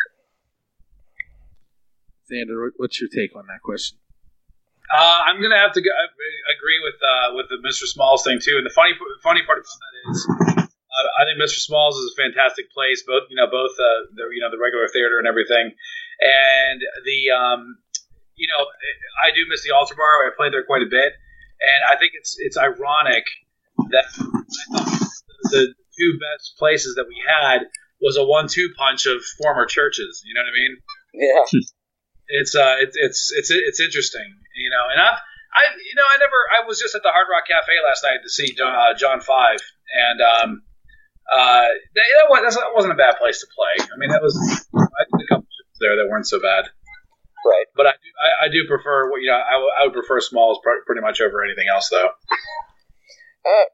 S10: Xander, what's your take on that question?
S12: Uh, I'm gonna have to go, I agree with uh, with the Mister Smalls thing too. And the funny funny part about that is, uh, I think Mister Smalls is a fantastic place. Both you know, both uh, the you know the regular theater and everything, and the um, you know, I do miss the Altar Bar. I played there quite a bit, and I think it's it's ironic that I thought the two best places that we had was a one-two punch of former churches. You know what I mean?
S11: Yeah.
S12: It's uh, it's it's it's it's interesting, you know. And I've I you know I never I was just at the Hard Rock Cafe last night to see John, uh, John Five, and um, uh, that, that wasn't that wasn't a bad place to play. I mean, that was I did a couple shows there that weren't so bad.
S11: Right.
S12: But I do I, I do prefer what you know I, w- I would prefer Smalls pr- pretty much over anything else though.
S11: Uh,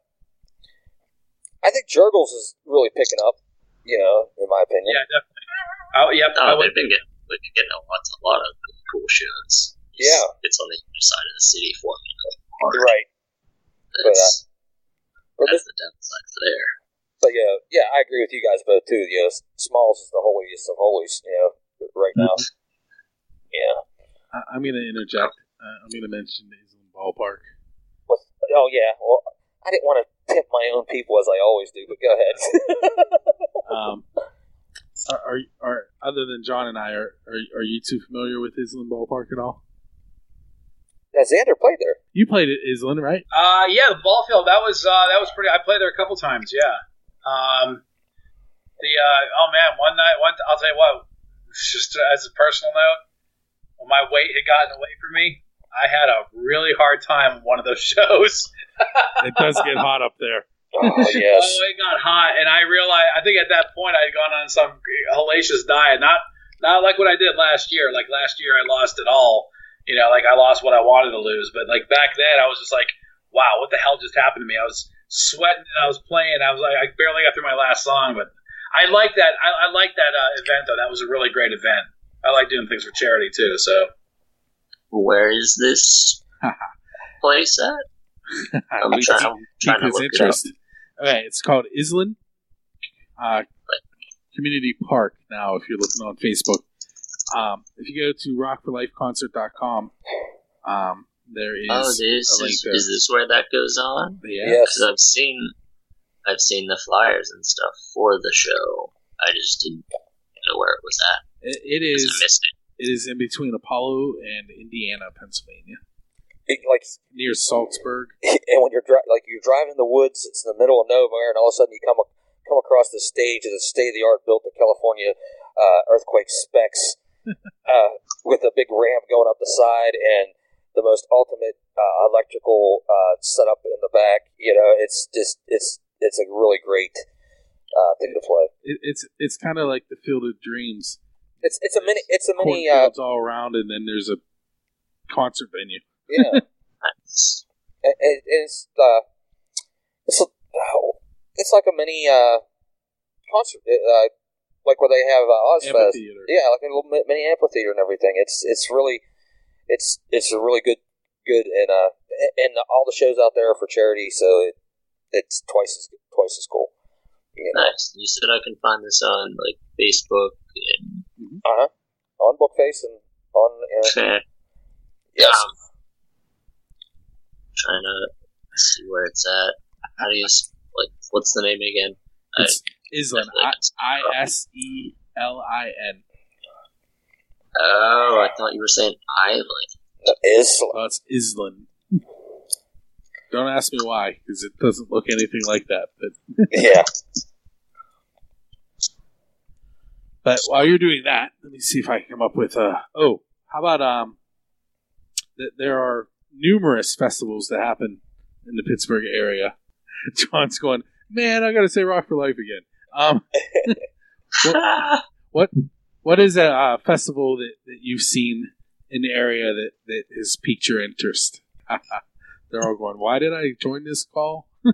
S11: I think Jurgles is really picking up. You know, in my opinion.
S12: Yeah, definitely. Oh, yep.
S13: Oh,
S12: I would,
S13: they've been getting, they've been getting a lot, a lot of cool shows. It's,
S11: Yeah.
S13: It's on the other side of the city for me.
S11: Right.
S13: That's,
S11: But
S13: that's
S11: this,
S13: the downside for there.
S11: but yeah, yeah, I agree with you guys both too. You know, Smalls is the holiest of holies. You know, right now. Yeah.
S10: I- I'm going to interject. Uh, I'm going to mention Island Ballpark.
S11: What, oh yeah. Well, I didn't want to pimp my own people as I always do, but go ahead.
S10: Um, are, are are other than John and I, are are, are you two familiar with Island Ballpark at all?
S11: Has Xander played there?
S10: You played at Island, right?
S12: Uh, yeah, the ball field. That was uh, that was pretty. I played there a couple times. Yeah. Um, the uh, oh man, one night, one. I'll tell you what. Just as a personal note, when my weight had gotten away from me, I had a really hard time on one of those shows.
S10: It does get hot up there.
S11: Oh yes.
S12: Oh, it got hot, and I realized. I think at that point I had gone on some hellacious diet. Not not like what I did last year. Like last year, I lost it all. You know, like I lost what I wanted to lose. But like back then, I was just like, wow, what the hell just happened to me? I was sweating and I was playing. I was like, I barely got through my last song, but I like that. I, I like that uh, event though. That was a really great event. I like doing things for charity too. So
S13: Where is this place at? I'm
S10: Pique-
S13: trying, I'm trying to
S10: pique his
S13: look it up.
S10: interest. Okay, it's called Island uh, Community Park now, if you're looking on Facebook. Um, if you go to rock for life concert dot com, um, there is
S13: Oh, this
S10: a link
S13: is,
S10: there.
S13: is this where that goes on?
S10: Yeah.
S11: Yes.
S13: Because I've seen, I've seen the flyers and stuff for the show. I just didn't know where it was at.
S10: It, it
S13: 'Cause
S10: is
S13: I missed it.
S10: It is in between Apollo and Indiana, Pennsylvania,
S11: It, like,
S10: near Salzburg.
S11: and when you're dri- like you're driving in the woods, it's in the middle of nowhere, and all of a sudden you come a- come across the stage of the state of the art built to California uh, earthquake specs, uh, with a big ramp going up the side and the most ultimate uh, electrical uh, setup in the back. You know, it's just it's it's a really great uh, thing to play.
S10: It, it's it's kind of like the Field of Dreams.
S11: It's it's a mini it's a mini uh,
S10: Cornfields all around, and then there's a concert venue.
S11: yeah.
S13: Nice.
S11: It, it, it's uh, it's a, it's like a mini uh, concert, uh, like where they have uh, Ozfest.
S10: Amphitheater.
S11: Yeah, like a little mi- mini amphitheater and everything. It's it's really it's it's a really good good and uh and all the shows out there are for charity, so it, it's twice as twice as cool. You know?
S13: Nice. You said I can find this on like Facebook and
S11: Uh huh. On Bookface and on uh,
S13: Fair.
S11: yes.
S13: Um, trying to see where it's at. How do you s- like? What's the name again?
S10: It's Island.
S13: definitely
S10: I S E L I N.
S13: Oh, I thought you were saying island.
S11: Is
S10: Oh, it's Island. Don't ask me why, because it doesn't look anything like that. But
S11: yeah.
S10: but while you're doing that, let me see if I can come up with a. Oh, how about um? Th- there are numerous festivals that happen in the Pittsburgh area. John's going, man, I got to say Rock for Life again. Um, what, what what is a uh, festival that, that you've seen in the area that, that has piqued your interest? They're all going, why did I join this call?
S11: Well,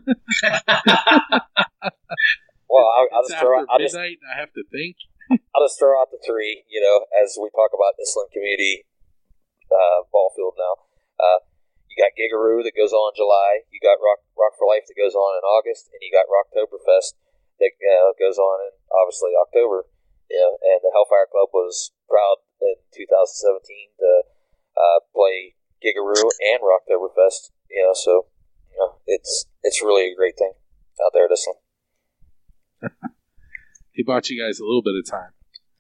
S11: I'll, I'll
S10: It's
S11: just throw
S10: after
S11: out, I'll just,
S10: midnight, and I have to think.
S11: I'll just throw out the three. You know, as we talk about Island Community uh, ball field now. Uh, you got Gigaroo that goes on in July. You got Rock Rock for Life that goes on in August, and you got Rocktoberfest that uh, goes on in obviously October. You know, and the Hellfire Club was proud in two thousand seventeen to uh, play Gigaroo and Rocktoberfest. You know, so you know it's it's really a great thing out there at Island.
S10: He bought you guys a little bit of time.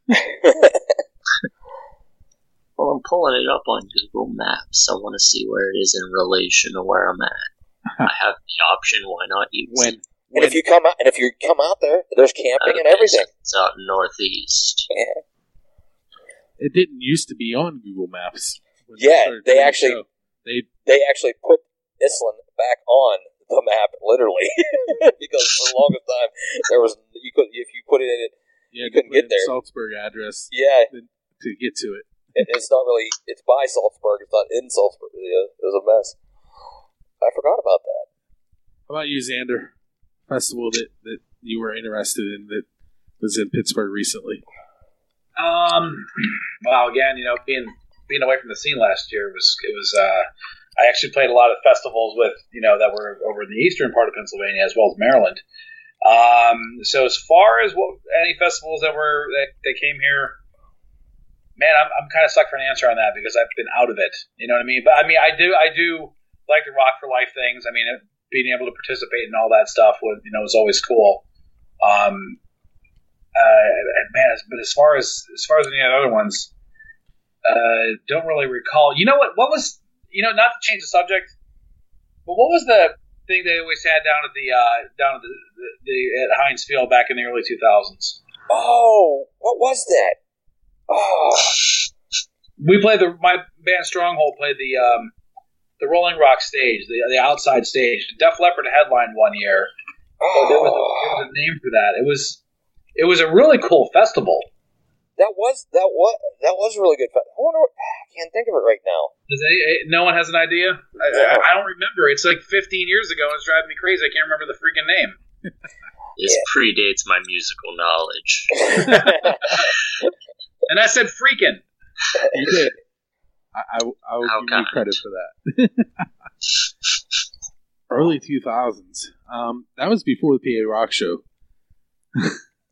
S13: Well, I'm pulling it up on Google Maps. I want to see where it is in relation to where I'm at. I have the option. Why not use
S10: When
S13: it?
S11: And if you come out, and if you come out there, there's camping
S13: Okay,
S11: and everything.
S13: so it's out northeast.
S11: Yeah.
S10: It didn't used to be on Google Maps. When
S11: Yeah,
S10: started
S11: they
S10: doing the
S11: actually
S10: show. they
S11: they actually put Islin back on the map, literally, because for the longest time there was you could if you put it in it,
S10: yeah,
S11: you couldn't
S10: they
S11: get
S10: put in
S11: there.
S10: Salzburg address
S11: Yeah,
S10: to get to it.
S11: it, it's not really. It's by Salzburg. It's not in Salzburg. Yeah, it was a mess. I forgot about that.
S10: How about you, Xander? Festival that, that you were interested in that was in Pittsburgh recently.
S12: Um, well, again, you know, being being away from the scene last year was it was. Uh, I actually played a lot of festivals with you know that were over in the eastern part of Pennsylvania as well as Maryland. Um, so as far as what any festivals that were that, that came here, man, I'm I'm kind of stuck for an answer on that because I've been out of it. You know what I mean? But I mean, I do I do like the Rock for Life things. I mean, it, being able to participate in all that stuff was you know was always cool. Um, uh, man, but as far as as far as any of the other ones, uh, don't really recall. You know what? What was you know not to change the subject, but what was the thing they always had down at the uh, down at the, the, the at Heinz Field back in the early two thousands?
S11: Oh, what was that? Oh,
S12: we played the my band Stronghold played the um, the Rolling Rock stage, the the outside stage. Def Leppard headlined one year. Oh, there was, a, there was a name for that. It was it was a really cool festival.
S11: That was that was that was a really good. Fe- I wonder. What, I can't think of it right now.
S12: Does any, no one has an idea? I,
S11: Yeah.
S12: I, I don't remember. It's like fifteen years ago. And it's driving me crazy. I can't remember the freaking name.
S13: This predates my musical knowledge.
S12: And I said freaking.
S10: You did. I, I, I will
S13: How
S10: give
S13: kind.
S10: you credit for that. Early two thousands. Um, that was before the P A Rock Show.
S11: Uh,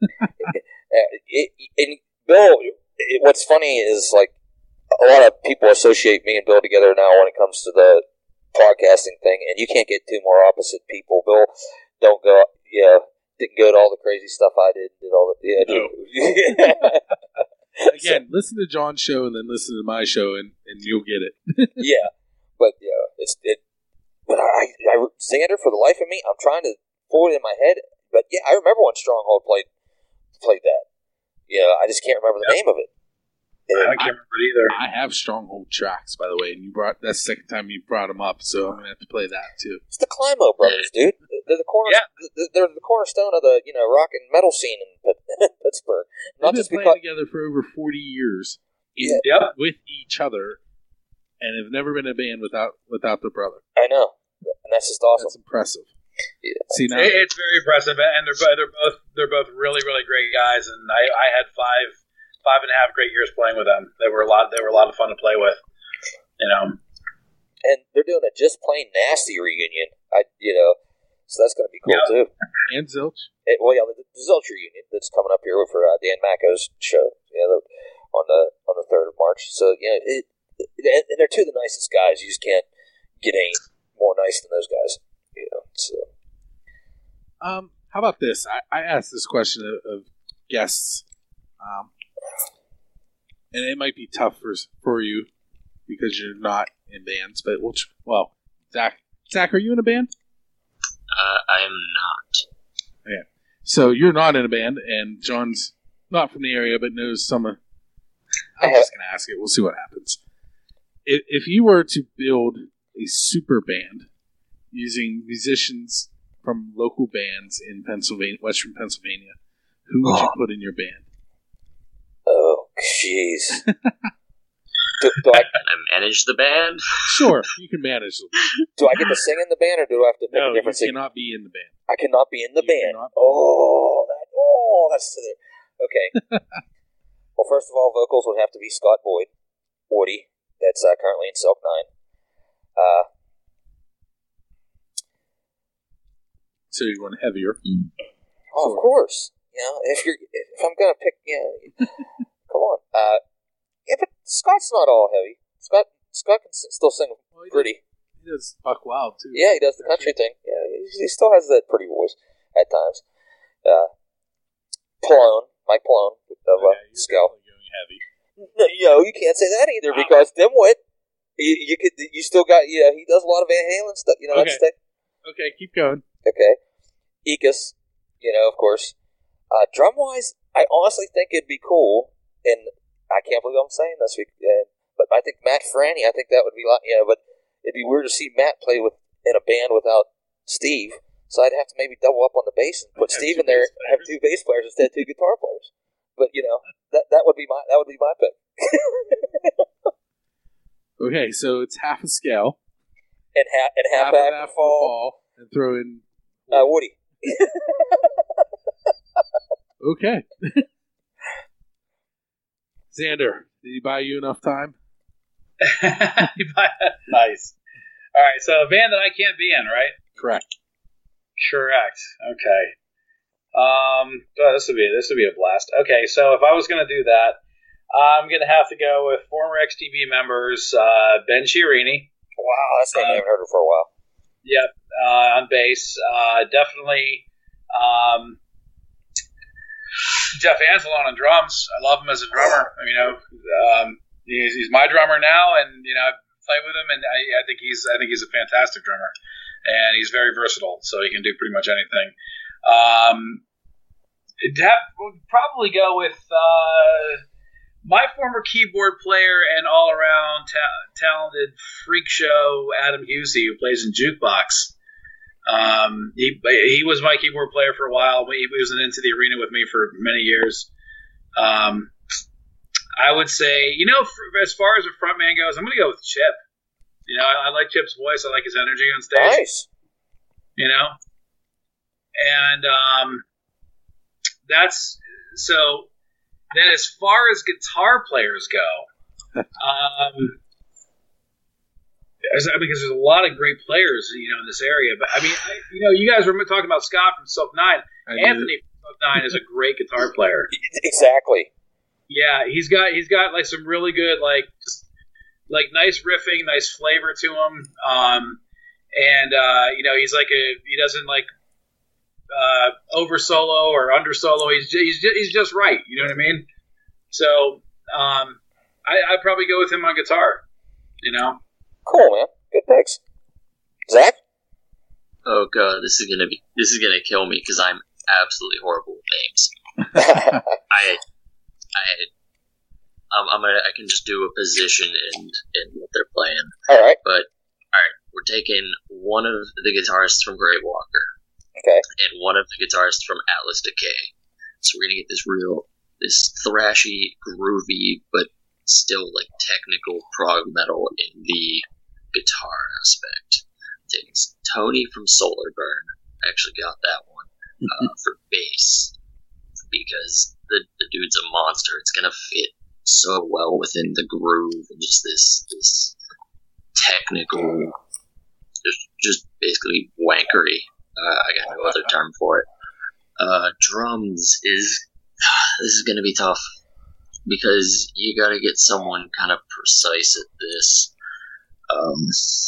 S11: it, and Bill, it, what's funny is like a lot of people associate me and Bill together now when it comes to the podcasting thing, and you can't get two more opposite people. Bill, don't go, yeah, didn't go to all the crazy stuff I did. Did all the yeah.
S10: No. Again, listen to John's show and then listen to my show, and, and you'll get it.
S11: Yeah, but yeah, it's it. But I, I, Xander, for the life of me, I'm trying to pull it in my head. But yeah, I remember when Stronghold played played that. Yeah, I just can't remember the
S12: Yep.
S11: name of it.
S12: I can't remember it either.
S10: I have Stronghold tracks, by the way, and you brought that's the second time you brought them up, so I'm gonna have to play that too.
S11: It's the Climo brothers, dude. They're the corner.
S12: Yeah.
S11: They're the cornerstone of the you know rock and metal scene in Pitt- Pittsburgh.
S10: They've
S11: Not
S10: been
S11: just
S10: playing
S11: because.
S10: together for over forty years, in,
S12: Yep.
S10: with each other, and have never been a band without without their brother.
S11: I know, and that's just awesome.
S10: That's impressive.
S11: Yeah.
S10: See now,
S12: It, it's very impressive, and they're both, they're both they're both really really great guys. And I, I had five five and a half great years playing with them. They were a lot they were a lot of fun to play with. You know,
S11: And they're doing a just plain nasty reunion. I you know, so that's going to be cool
S12: Yeah.
S11: too.
S10: and Zilch.
S11: It, well, yeah, the, the Zilch reunion that's coming up here for uh, Dan Macco's show. You know, the, on the on the third of March. So yeah, it, it, and they're two of the nicest guys. You just can't get any more nice than those guys. You know, so.
S10: Um, how about this? I, I asked this question of, of guests, um, and it might be tough for for you because you're not in bands. But we'll, tr- well, Zach, Zach, are you in a band?
S13: Uh, I am not.
S10: Yeah. So you're not in a band, and John's not from the area, but knows some. Of, I'm just gonna ask it. We'll see what happens. If, if you were to build a super band using musicians from local bands in Pennsylvania, Western Pennsylvania, who would you put in your band?
S11: Oh, jeez. do, do I
S13: Can I manage the band?
S10: Sure, you can manage them.
S11: do I get to sing in the band, or do I have to pick
S10: No,
S11: a
S10: you
S11: different singer?
S10: cannot be in the band.
S11: I cannot be in the
S10: You
S11: band.
S10: cannot-
S11: Oh, that. Oh, that's okay. Well, first of all, vocals would have to be Scott Boyd, Woody. That's uh, currently in Silk Nine. Uh,
S10: So you're going heavier.
S11: oh, of course. You know, if you're if I'm gonna pick, you know, come on. Uh, yeah, but Scott's not all heavy. Scott Scott can s- still sing
S10: Well, he
S11: pretty.
S10: He does Buck Wild too.
S11: Yeah, he does the country thing. Yeah, he, he still has that pretty voice at times. Uh, Pallone, Mike Pallone of uh,
S10: Okay, you're
S11: Scout.
S10: definitely going heavy.
S11: No, you know, you can't say that either because Dimwit, you, you could, you still got, yeah, he does a lot of Van Halen stuff. You know, that's
S10: Okay.
S11: the,
S10: Okay, keep going.
S11: okay. Ikas, you know, of course. Uh, drum-wise, I honestly think it'd be cool, and I can't believe I'm saying this, uh, but I think Matt Franny, I think that would be, like, you know, but it'd be weird to see Matt play with in a band without Steve, so I'd have to maybe double up on the bass and put Steve in there, have two bass players instead of two guitar players. But, you know, that that would be my that would be my pick.
S10: Okay, so it's half a scale.
S11: And half and half,
S10: half
S11: half
S10: of fall, and throw in
S11: uh, Woody.
S10: Okay. Xander, did he buy you enough time?
S12: Nice. All right, so a band that I can't be in, right?
S10: Correct.
S12: Correct. Okay. Um, oh, this would be this would be a blast. Okay, so if I was going to do that, I'm going to have to go with former X T V members uh, Ben Chiarini.
S11: Wow, that's a name I haven't heard of for a while.
S12: Yep, uh, on bass. Uh, definitely um, Jeff Anselon on drums. I love him as a drummer. You know, um, he's, he's my drummer now, and you know, I play with him, and I, I think he's I think he's a fantastic drummer, and he's very versatile, so he can do pretty much anything. Um, have, would probably go with uh, my former keyboard player and all-around ta- talented freak show Adam Husey, who plays in Jukebox. Um, he he was my keyboard player for a while. He was in Into the Arena with me for many years. Um, I would say, you know, for, as far as a frontman goes, I'm going to go with Chip. You know, I, I like Chip's voice. I like his energy on stage.
S11: Nice.
S12: You know? And um, that's so. Then, as far as guitar players go, um, I mean, because there's a lot of great players, you know, in this area. But I mean, I, you know, you guys were talking about Scott from Silk Nine. Anthony from Silk Nine is a great guitar player.
S11: Exactly.
S12: Yeah, he's got he's got like some really good like just like nice riffing, nice flavor to him. Um, and uh, you know, he's like a he doesn't like. Uh, over solo or under solo, he's just, he's just, he's just right. You know what I mean? So um, I, I'd probably go with him on guitar. You know?
S11: Cool, man. Good picks. Zach?
S13: Oh god, this is gonna be this is gonna kill me because I'm absolutely horrible with names. I I um, I'm gonna I can just do a position and and what they're playing.
S11: All right.
S13: But all right, we're taking one of the guitarists from Grey Walker.
S11: Okay.
S13: And one of the guitarists from Atlas Decay. So we're gonna get this real, this thrashy, groovy, but still like technical prog metal in the guitar aspect. Taking Tony from Solar Burn. I actually got that one uh, for bass because the the dude's a monster. It's gonna fit so well within the groove and just this this technical, just just basically wankery. Uh, I got no other term for it. Uh, drums is this is going to be tough because you got to get someone kind of precise at this. Um,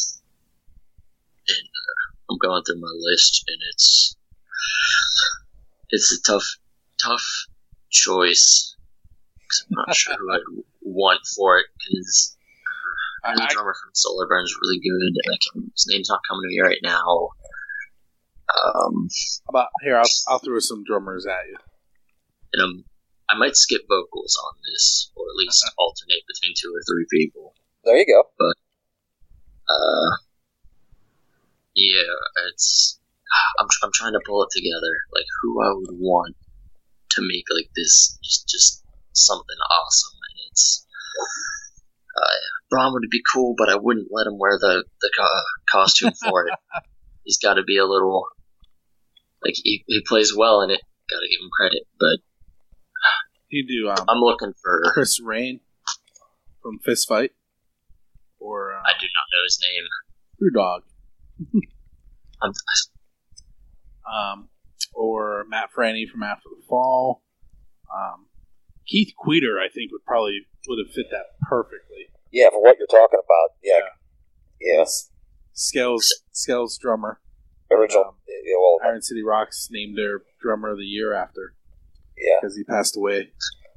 S13: and uh, I'm going through my list, and it's it's a tough tough choice. 'Cause I'm not sure who I'd want for it because uh, the drummer from Solar Burn is really good. And I can, his name's not coming to me right now. Um,
S10: How about here? I'll, I'll throw some drummers at you.
S13: And um, I might skip vocals on this, or at least alternate between two or three people.
S11: There you go.
S13: But uh, yeah, it's I'm I'm trying to pull it together, like who I would want to make like this just just something awesome, and it's uh, Braun would be cool, but I wouldn't let him wear the the co- costume for it. He's got to be a little. Like, he, he plays well in it. Gotta give him credit, but...
S10: You do, um...
S13: I'm looking for...
S10: Chris Rain from Fist Fight. Or, um,
S13: I do not know his name.
S10: Brewdog.
S13: I'm,
S10: um, or Matt Franny from After the Fall. Um, Keith Queter, I think, would probably would have fit that perfectly.
S11: Yeah, for what you're talking about. Yeah. Yeah.
S10: Yes. Scales, Scales drummer.
S11: Original.
S10: Um,
S11: yeah, well,
S10: Iron City Rocks named their drummer of the year after.
S11: Yeah.
S10: Because he passed away.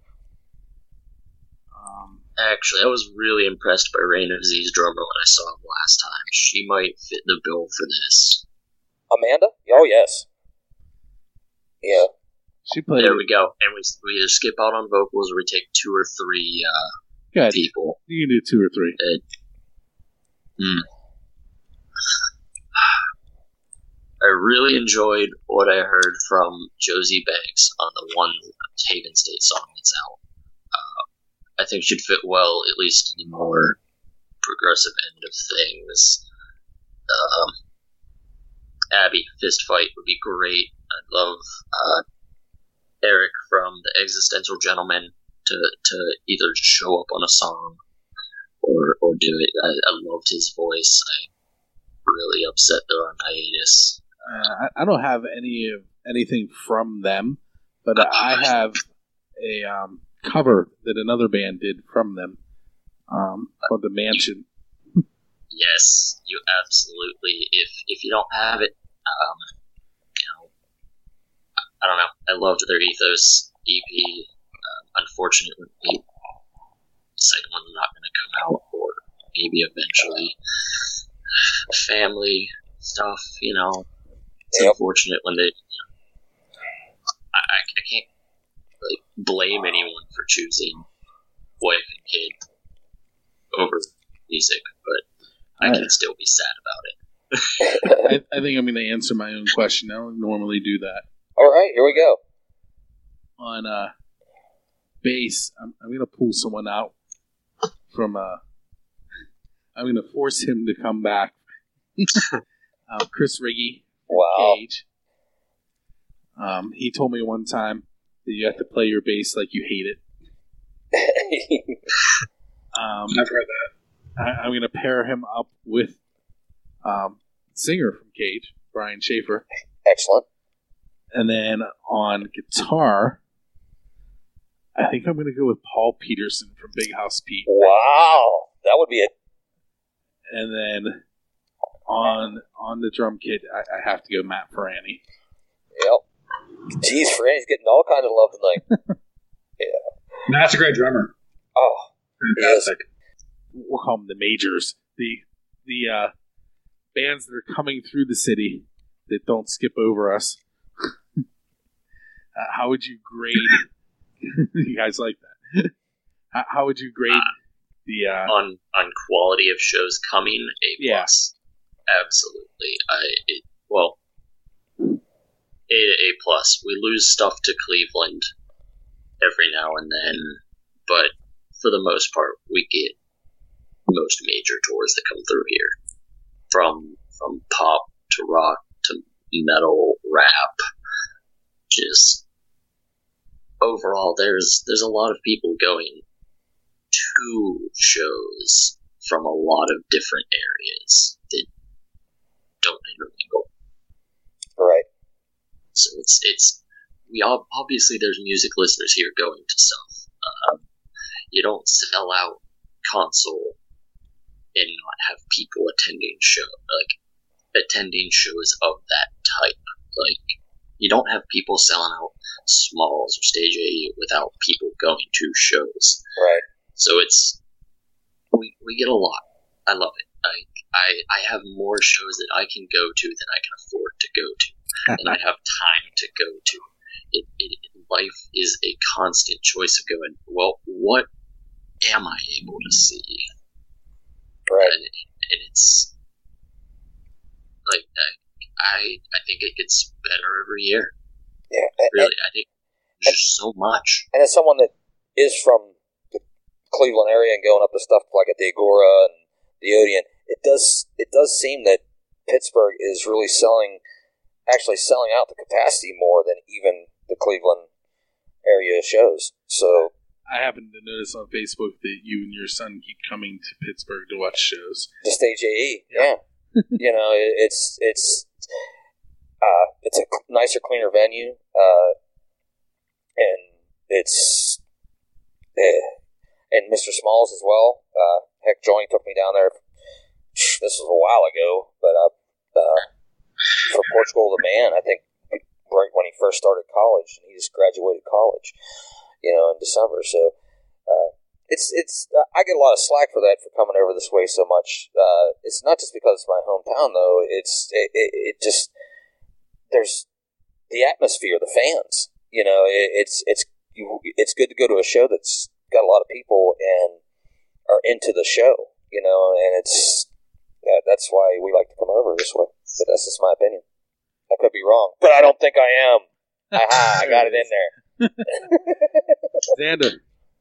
S10: Um,
S13: Actually, I was really impressed by Reign of Z's drummer when I saw him last time. She might fit the bill for this.
S11: Amanda? Oh, yes. Yeah.
S10: She played.
S13: There we go. And we, we either skip out on vocals or we take two or three uh,
S10: Good.
S13: people.
S10: You can do two or three.
S13: It, hmm. I really enjoyed what I heard from Josie Banks on the one Haven State song that's out. Uh, I think she'd fit well, at least in the more progressive end of things. Um, Abby, Fist Fight would be great. I'd love uh, Eric from the Existential Gentleman to to either show up on a song or or do it. I, I loved his voice. I'm really upset they're on hiatus.
S10: Uh, I, I don't have any of anything from them, but I have a um, cover that another band did from them um, called The Mansion.
S13: Yes, you absolutely. If if you don't have it, um, you know, I don't know. I loved their Ethos E P. Um, unfortunately, the second one's not going to come out, or maybe eventually. Family stuff, you know. It's
S11: Yep.
S13: unfortunate when they. You know, I, I can't like, blame anyone for choosing wife and kid over music, but I can still be sad about it.
S10: I, I think I'm going to answer my own question. I don't normally do that.
S11: All right, here we go.
S10: On uh, bass, I'm, I'm going to pull someone out from. Uh, I'm going to force him to come back. um, Chris Riggy.
S11: Wow.
S10: Cage. Um, he told me one time that you have to play your bass like you hate it. um,
S12: I've heard that.
S10: I, I'm going to pair him up with um, singer from Cage, Brian Schaefer.
S11: Excellent.
S10: And then on guitar, I think I'm going to go with Paul Peterson from Big House Pete.
S11: Wow. That would be it.
S10: And then on on the drum kit, I, I have to go Matt Ferrani.
S11: Yep. Jeez, Franny's getting all kinds of love tonight. Yeah.
S12: Matt's a great drummer.
S11: Oh,
S12: fantastic.
S10: We'll call them the majors. The the uh, bands that are coming through the city that don't skip over us. uh, how would you grade? You guys like that? how, how would you grade uh, the uh,
S13: on on quality of shows coming? A
S10: yeah.
S13: plus. Absolutely. I it, well, A A plus. We lose stuff to Cleveland every now and then, but for the most part, we get most major tours that come through here, from from pop to rock to metal, rap. Just overall, there's there's a lot of people going to shows from a lot of different areas that don't intermingle.
S11: Right.
S13: So it's it's we all obviously there's music listeners here going to stuff. Um, you don't sell out console and not have people attending show like attending shows of that type. Like you don't have people selling out Smalls or Stage A without people going to shows.
S11: Right.
S13: So it's we we get a lot. I love it. I I I have more shows that I can go to than I can afford to go to, and I have time to go to. It, it life is a constant choice of going. Well, what am I able to see?
S11: Right.
S13: And, and it's like I I think it gets better every year.
S11: Yeah.
S13: Really,
S11: and,
S13: I think there's just so much.
S11: And as someone that is from the Cleveland area and going up to stuff like a Dagora and the Odeon, it does it does seem that Pittsburgh is really selling, actually selling out the capacity more than even the Cleveland area shows. So
S10: I happen to notice on Facebook that you and your son keep coming to Pittsburgh to watch shows.
S11: The Stage A E, yeah. You know, it, it's it's uh, it's a nicer, cleaner venue, uh, and it's uh, and Mister Smalls as well. Uh, heck, Johnny took me down there. This was a while ago, but uh, uh, for Portugal the Man, I think right when he first started college, and he just graduated college, you know, in December. So uh, it's it's uh, I get a lot of slack for that, for coming over this way so much. Uh, it's not just because it's my hometown, though. It's it, it, it just there's the atmosphere, the fans. You know, it, it's it's you, it's good to go to a show that's got a lot of people and are into the show. You know, and it's yeah, that's why we like to come over this way. But that's just my opinion. I could be wrong, but I don't think I am. Aha, I got it in there.
S10: Xander.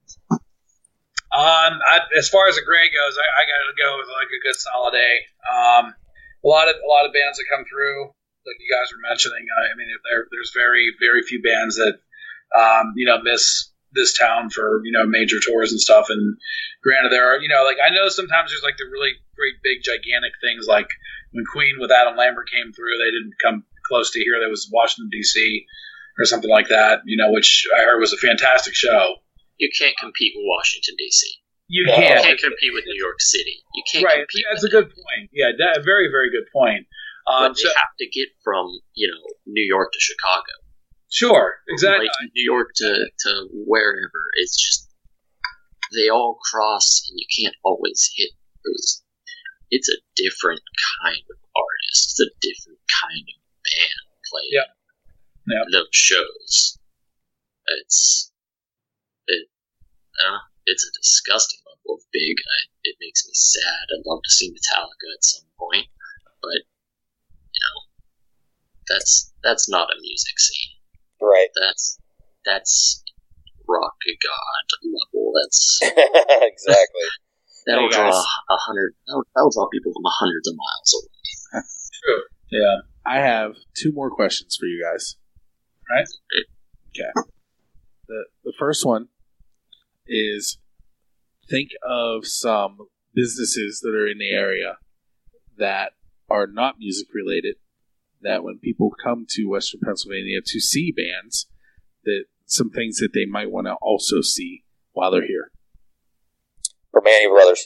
S12: Um, I, as far as the grade goes, I, I got to go with like a good solid A. Um, a lot of a lot of bands that come through, like you guys were mentioning. I mean, there, there's very very few bands that um, you know miss this town for you know major tours and stuff. And granted, there are you know like I know sometimes there's like the really great big gigantic things like when Queen with Adam Lambert came through, they didn't come close to here. That was Washington D C or something like that. You know, which I heard was a fantastic show.
S13: You can't compete with Washington, D C
S12: You
S13: You
S12: can't.
S13: can't compete with New York City. You can't
S12: Right.
S13: compete.
S12: That's a good point. Yeah, that, a very, very good point. Um,
S13: But they
S12: so-
S13: have to get from, you know, New York to Chicago.
S12: Sure, exactly.
S13: Like New York to, to wherever. It's just, they all cross and you can't always hit those. It's a different kind of artist. It's a different kind of band playing
S12: Yep. Yep.
S13: those shows. It's, it, I don't know, it's a disgusting level of big. I, it makes me sad. I'd love to see Metallica at some point, but, you know, that's, that's not a music scene.
S11: Right.
S13: That's that's rock god level. That's
S11: exactly.
S13: That'll
S10: Hey,
S13: draw
S10: guys.
S13: a hundred. That'll, that'll draw people from hundreds of miles away.
S12: True. Yeah.
S10: I have two more questions for you guys.
S12: Right.
S10: Okay. The the first one is think of some businesses that are in the area that are not music related, that when people come to Western Pennsylvania to see bands, that some things that they might want to also see while they're here.
S11: Permani Brothers.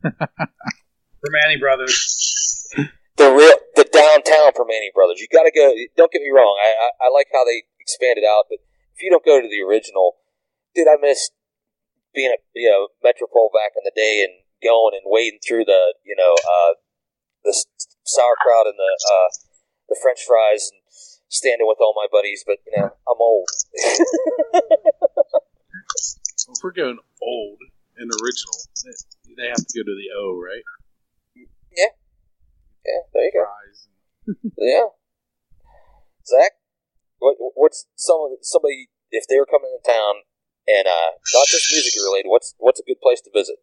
S12: Permani Brothers.
S11: The real, the downtown Permani Brothers. You got to go. Don't get me wrong. I, I I like how they expanded out, but if you don't go to the original, dude, I miss being a you know Metropole back in the day and going and wading through the you know uh, the s- sauerkraut and the uh, the French fries and standing with all my buddies. But you know, I'm old.
S10: Well, if we're going old and original, they, they have to go to the O, right?
S11: Yeah. Yeah. There you go. Yeah. Zach, what what's some somebody if they were coming to town and uh, not just music related? What's what's a good place to visit?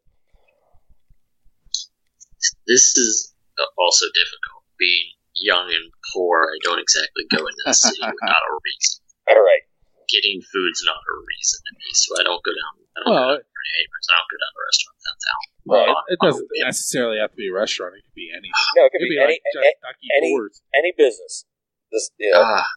S13: This is also difficult. Being young and poor, I don't exactly go into the city without a reason.
S11: All right.
S13: Getting food's not a reason to me, so I don't go down. I don't
S10: Well,
S13: go down to neighbors. I don't go down to restaurants downtown.
S10: Well,
S13: On-
S10: it, it
S13: on
S10: doesn't
S13: a whim.
S10: necessarily have to be a restaurant. It could be anything.
S11: No, it could
S10: It'd
S11: be,
S10: be
S11: any
S10: like just
S11: a-
S10: Ducky
S11: any
S10: Doors.
S11: any business. This you know,
S13: Ah,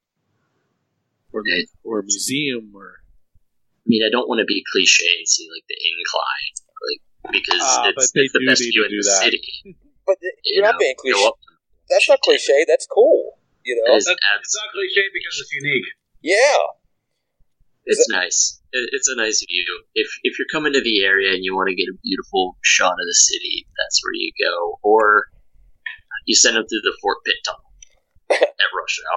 S10: Or, or a museum, or
S13: I mean, I don't want to be cliche and see like the incline, like because
S10: Ah,
S13: it's,
S10: but they
S13: it's the
S10: do
S13: best
S10: need
S13: view
S10: to
S13: in
S10: do
S13: the
S10: that.
S13: city.
S11: but th-
S13: You
S11: you're not
S13: know,
S11: being
S13: go
S11: cliche.
S13: up
S11: That's not cliche. That's cool. You know.
S13: It's
S12: That's, it's not cliche because it's unique.
S11: Yeah.
S13: It's nice. It- It's a nice view. If if you're coming to the area and you want to get a beautiful shot of the city, that's where you go. Or you send them through the Fort Pitt Tunnel at rush hour,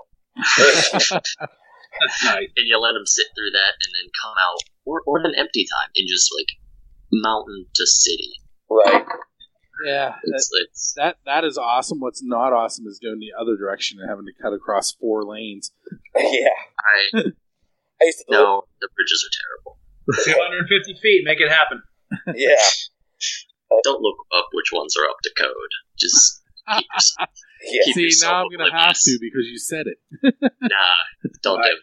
S12: That's nice.
S13: and you let them sit through that, and then come out, or or an empty time, and just like mountain to city.
S11: Right.
S10: yeah, that,
S13: It's it's
S10: that that is awesome. What's not awesome is going the other direction and having to cut across four lanes.
S11: Yeah.
S13: I
S11: I used to deliver.
S13: no, the bridges are terrible.
S12: two hundred fifty feet, make it happen.
S11: Yeah.
S13: Don't look up which ones are up to code. Just keep yourself.
S11: Yeah.
S13: Keep
S10: See,
S13: yourself
S10: now I'm going to have
S13: oblivious.
S10: to because you said it.
S13: Nah, don't do it.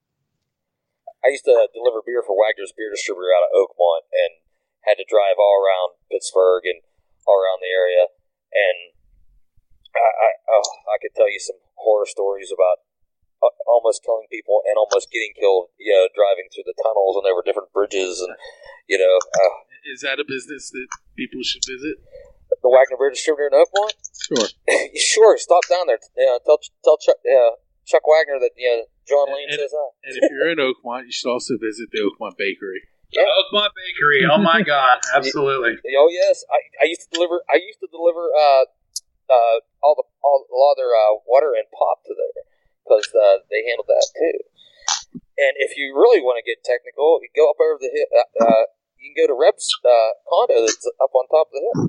S11: I used to deliver beer for Wagner's Beer Distributor out of Oakmont and had to drive all around Pittsburgh and all around the area. And I, I, oh, I could tell you some horror stories about uh, almost killing people and almost getting killed, you know, driving through the tunnels and over different bridges. And, you know, uh,
S10: Is that a business that people should visit?
S11: the Wagner Beer Distributor in Oakmont?
S10: Sure.
S11: Sure, stop down there. You know, tell tell Chuck, uh, Chuck Wagner that you know, John Lane
S10: And-
S11: says hi.
S10: And if you're in Oakmont, you should also visit the Oakmont Bakery.
S12: Yeah. Oakmont Bakery. Oh my God, absolutely.
S11: Oh yes, I, I used to deliver. I used to deliver uh, uh, all the all a lot of their uh, water and pop to there because uh, uh, they handled that too. And if you really want to get technical, you go up over the hill. Uh, uh, you can go to Reb's uh, condo that's up on top of the hill.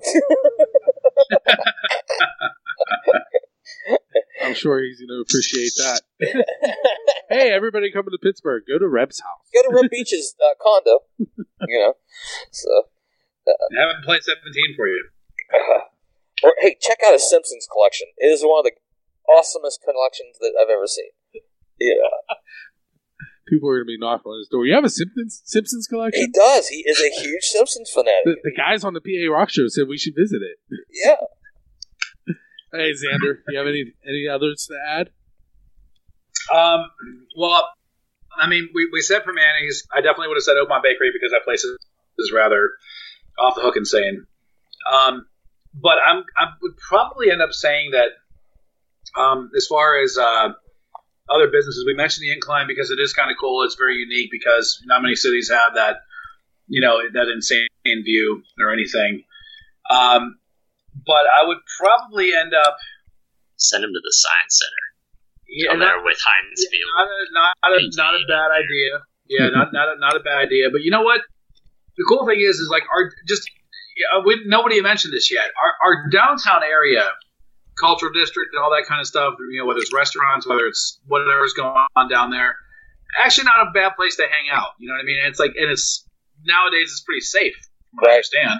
S10: I'm sure he's going to appreciate that. Hey, everybody coming to Pittsburgh, go to Reb's house.
S11: Go to Reb Beach's uh, condo. You know, so uh,
S12: I haven't played seventeen for you.
S11: Uh, or hey, check out his Simpsons collection. It is one of the awesomest collections that I've ever seen. Yeah.
S10: People are going to be knocking on his door. You have a Simpsons Simpsons collection?
S11: He does. He is a huge Simpsons fanatic.
S10: The, the guys on the P A Rock Show said we should visit it.
S11: Yeah.
S10: Hey, Xander, you have any any others to add?
S12: Um, well, I mean, we, we said for Manny's, I definitely would have said Oakmont Bakery because that place is, is rather off the hook insane. Um, but I'm I would probably end up saying that um, as far as uh, other businesses, we mentioned the Incline because it is kind of cool. It's very unique because not many cities have that, you know, that insane view or anything. Um, but I would probably end up
S13: send him to the Science Center.
S12: Yeah,
S13: Come
S12: not,
S13: there with Heinz
S12: yeah,
S13: Field.
S12: not, a, not, a, not a bad idea. Yeah, not not a, not a bad idea. But you know what? The cool thing is, is like our just yeah, we, nobody mentioned this yet. Our our downtown area, cultural district, and all that kind of stuff. You know, whether it's restaurants, whether it's whatever's going on down there, actually not a bad place to hang out. You know what I mean? And it's like, and it's nowadays it's pretty safe, from what I understand.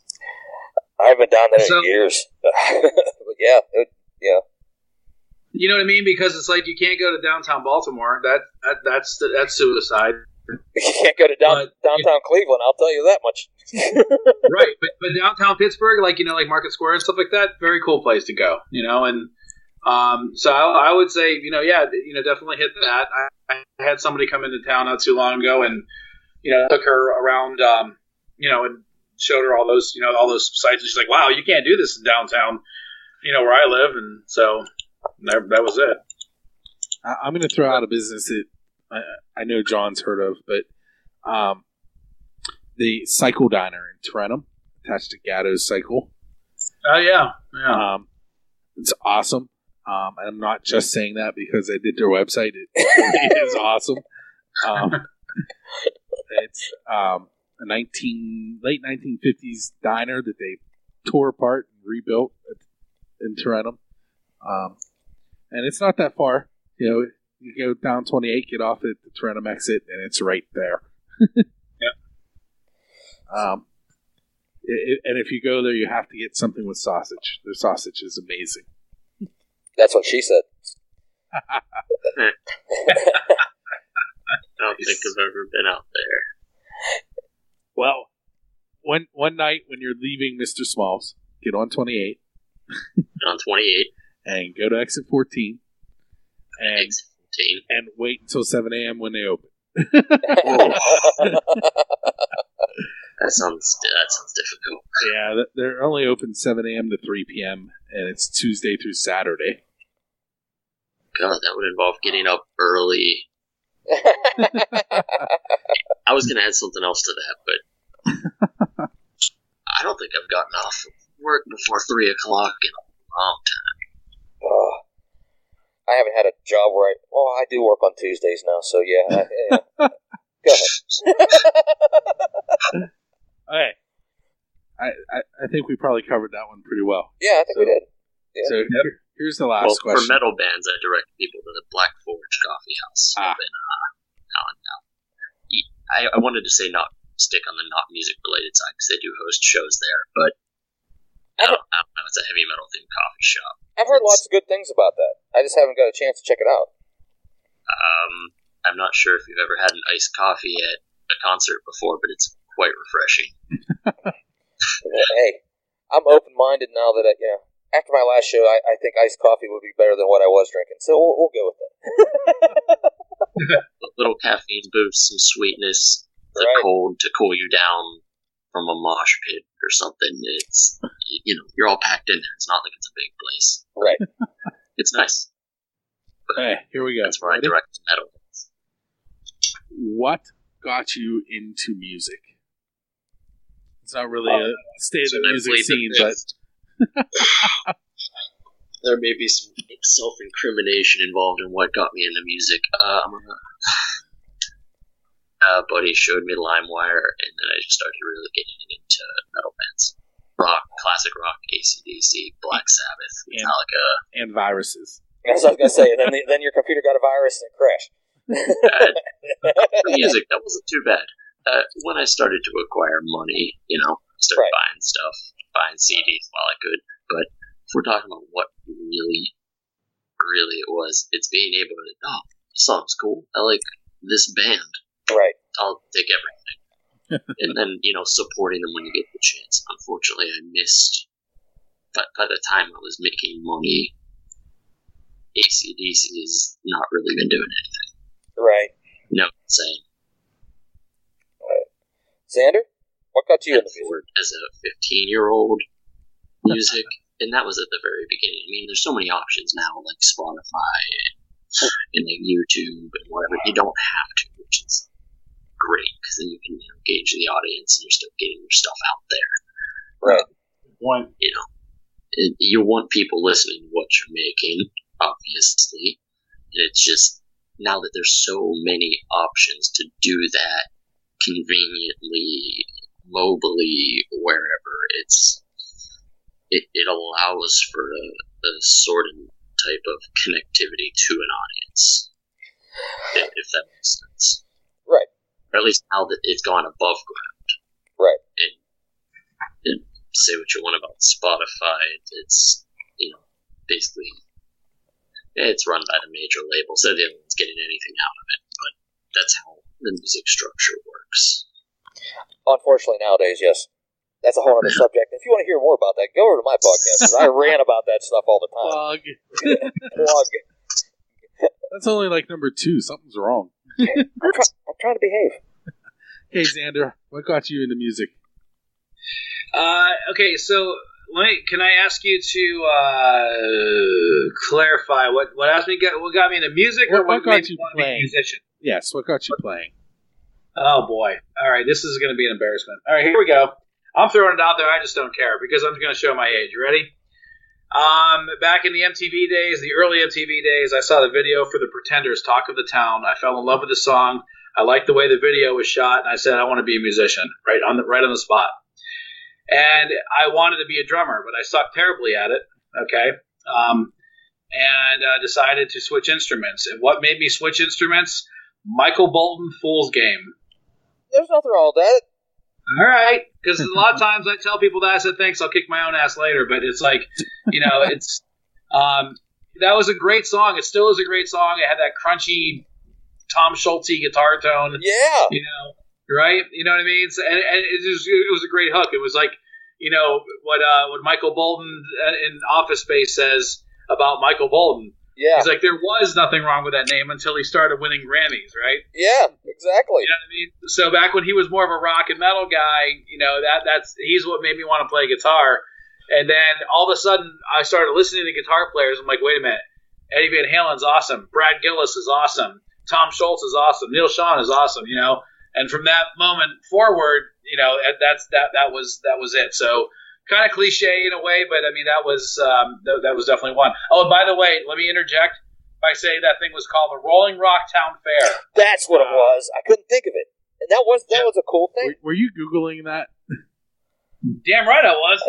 S11: I haven't been down there
S12: So-
S11: in years. But yeah, it, yeah.
S12: You know what I mean? Because it's like you can't go to downtown Baltimore. That, that that's that's suicide.
S11: You can't go to down,
S12: But-
S11: downtown Cleveland, I'll tell you that much.
S12: Right, but but downtown Pittsburgh, like you know, like Market Square and stuff like that, very cool place to go. You know, and um, so I, I would say, you know, yeah, you know, definitely hit that. I, I had somebody come into town not too long ago, and you know, took her around, um, you know, and showed her all those, you know, all those sites, and she's like, "Wow, you can't do this in downtown, you know, where I live." And so that, that was it.
S10: I, I'm going to throw out a business that I, I know John's heard of, but um, the Cycle Diner in Tarentum, attached to Gatto's Cycle.
S12: Oh yeah, yeah.
S10: Um, it's awesome. Um, and I'm not just saying that because I did their website. It really is awesome. Um, it's um, a nineteen late nineteen fifties diner that they tore apart and rebuilt at, in Tarentum. Um, and it's not that far. You know, you go down twenty-eight, get off at the Tarentum exit, and it's right there.
S12: Yep.
S10: Um, it, and if you go there, you have to get something with sausage. Their sausage is amazing.
S11: That's what she said.
S13: I don't think I've ever been out there.
S10: Well, one one night when you're leaving Mister Smalls, get on twenty-eight.
S13: On twenty-eight.
S10: And go to exit fourteen. And,
S13: exit fourteen.
S10: And wait until seven a.m. when they open.
S13: That sounds that sounds difficult.
S10: Yeah, they're only open seven a.m. to three p.m. and it's Tuesday through Saturday.
S13: God, that would involve getting up early. I was going to add something else to that, but I don't think I've gotten off work before three o'clock in a long time.
S11: Uh, I haven't had a job where I... Well, I do work on Tuesdays now, so yeah. I, yeah. Go ahead.
S10: Okay. I, I, I think we probably covered that one pretty well.
S11: Yeah, I think
S10: so,
S11: we did. Yeah.
S10: So here, here's the last
S13: well,
S10: question.
S13: For metal bands, I direct people to the Black Forge Coffee House.
S10: Ah.
S13: Up in, uh, now, now. I, I wanted to say not stick on the not music related side because they do host shows there, but I don't, I don't know. It's a heavy metal themed coffee shop.
S11: I've heard lots of good things about that. I just haven't got a chance to check it out.
S13: Um, I'm not sure if you've ever had an iced coffee at a concert before, but it's quite refreshing.
S11: Hey, I'm open-minded now that, I, you know, after my last show, I, I think iced coffee would be better than what I was drinking, so we'll, we'll go with that.
S13: A little caffeine boost, some sweetness, the
S11: Right.
S13: cold to cool you down from a mosh pit or something. It's, you know, you're all packed in there. It's not like it's a big place.
S11: Right.
S13: It's nice.
S10: Hey, here we go.
S13: That's where
S10: Ready?
S13: I direct metal.
S10: What got you into music? It's not really a state of the music
S13: Played
S10: scene,
S13: the
S10: but
S13: there may be some self-incrimination involved in what got me into music. Uh, I'm gonna, uh, buddy showed me LimeWire, and then I just started really getting into metal bands. Rock, classic rock, A C D C, Black Sabbath, Metallica.
S10: And, and viruses.
S11: That's what I was going to say. And then, the, then your computer got a virus and it crashed.
S13: For music, that wasn't too bad. Uh, when I started to acquire money, you know, I started
S11: Right.
S13: buying stuff, buying C Ds while I could. But if we're talking about what really, really it was, it's being able to, oh, this song's cool. I like this band.
S11: Right.
S13: I'll take everything. And then, you know, supporting them when you get the chance. Unfortunately, I missed, but by the time I was making money, A C D C has not really been doing anything.
S11: Right.
S13: You know what I'm saying?
S11: Xander, what got you into music?
S13: Forward as a fifteen-year-old music, and that was at the very beginning. I mean, there's so many options now, like Spotify and, and like YouTube and whatever. You don't have to, which is great, because then you can you know, gauge the audience and you're still getting your stuff out there.
S11: Right.
S13: One, you know, it, you want people listening to what you're making, obviously, and it's just now that there's so many options to do that conveniently, mobily, wherever, it's it, it allows for a, a sort of type of connectivity to an audience, if, if that makes sense.
S11: Right.
S13: Or at least now that it's gone above ground.
S11: Right.
S13: And, and say what you want about Spotify, it's, you know, basically, it's run by the major labels. They're the only ones getting anything out of it, but that's how the music structure works.
S11: Unfortunately, nowadays, yes. That's a whole other subject. If you want to hear more about that, go over to my podcast, because I ran about that stuff all the time.
S10: Plug.
S11: Plug.
S10: That's only like number two. Something's wrong.
S11: I'm, try- I'm trying to behave.
S10: Hey, Xander, what got you into music?
S12: Uh, okay, so let me. Can I ask you to uh, clarify what what asked me got what got me into music, or
S10: What, what
S12: what made
S10: got
S12: me
S10: you
S12: want to be a
S10: playing?
S12: musician?
S10: Yes, what got you playing?
S12: Oh boy! All right, this is going to be an embarrassment. All right, here we go. I'm throwing it out there. I just don't care because I'm going to show my age. You ready? Um, back in the M T V days, the early M T V days, I saw the video for the Pretenders' "Talk of the Town." I fell in love with the song. I liked the way the video was shot, and I said I want to be a musician right on the right on the spot. And I wanted to be a drummer, but I sucked terribly at it. Okay, um, and uh, decided to switch instruments. And what made me switch instruments? Michael Bolton, "Fool's Game."
S11: There's nothing wrong with that.
S12: All right, because a lot of times I tell people that I said thanks, I'll kick my own ass later. But it's like, you know, it's um, that was a great song. It still is a great song. It had that crunchy Tom Schultz guitar tone.
S11: Yeah,
S12: you know, right? You know what I mean? So, and, and it was it was a great hook. It was like, you know, what uh, what Michael Bolton in Office Space says about Michael Bolton.
S11: Yeah,
S12: he's like, there was nothing wrong with that name until he started winning Grammys, right?
S11: Yeah, exactly.
S12: You know what I mean? So back when he was more of a rock and metal guy, you know, that that's he's what made me want to play guitar. And then all of a sudden, I started listening to guitar players. I'm like, wait a minute, Eddie Van Halen's awesome, Brad Gillis is awesome, Tom Schultz is awesome, Neil Schon is awesome, you know. And from that moment forward, you know, that's that that was that was it. So. Kind of cliche in a way, but I mean that was um, th- that was definitely one. Oh, and by the way, let me interject by saying that thing was called the Rolling Rock Town Fair.
S11: That's what uh, it was. I couldn't think of it, and that was that yeah. was a cool thing.
S10: Were, were you googling that?
S12: Damn right I was.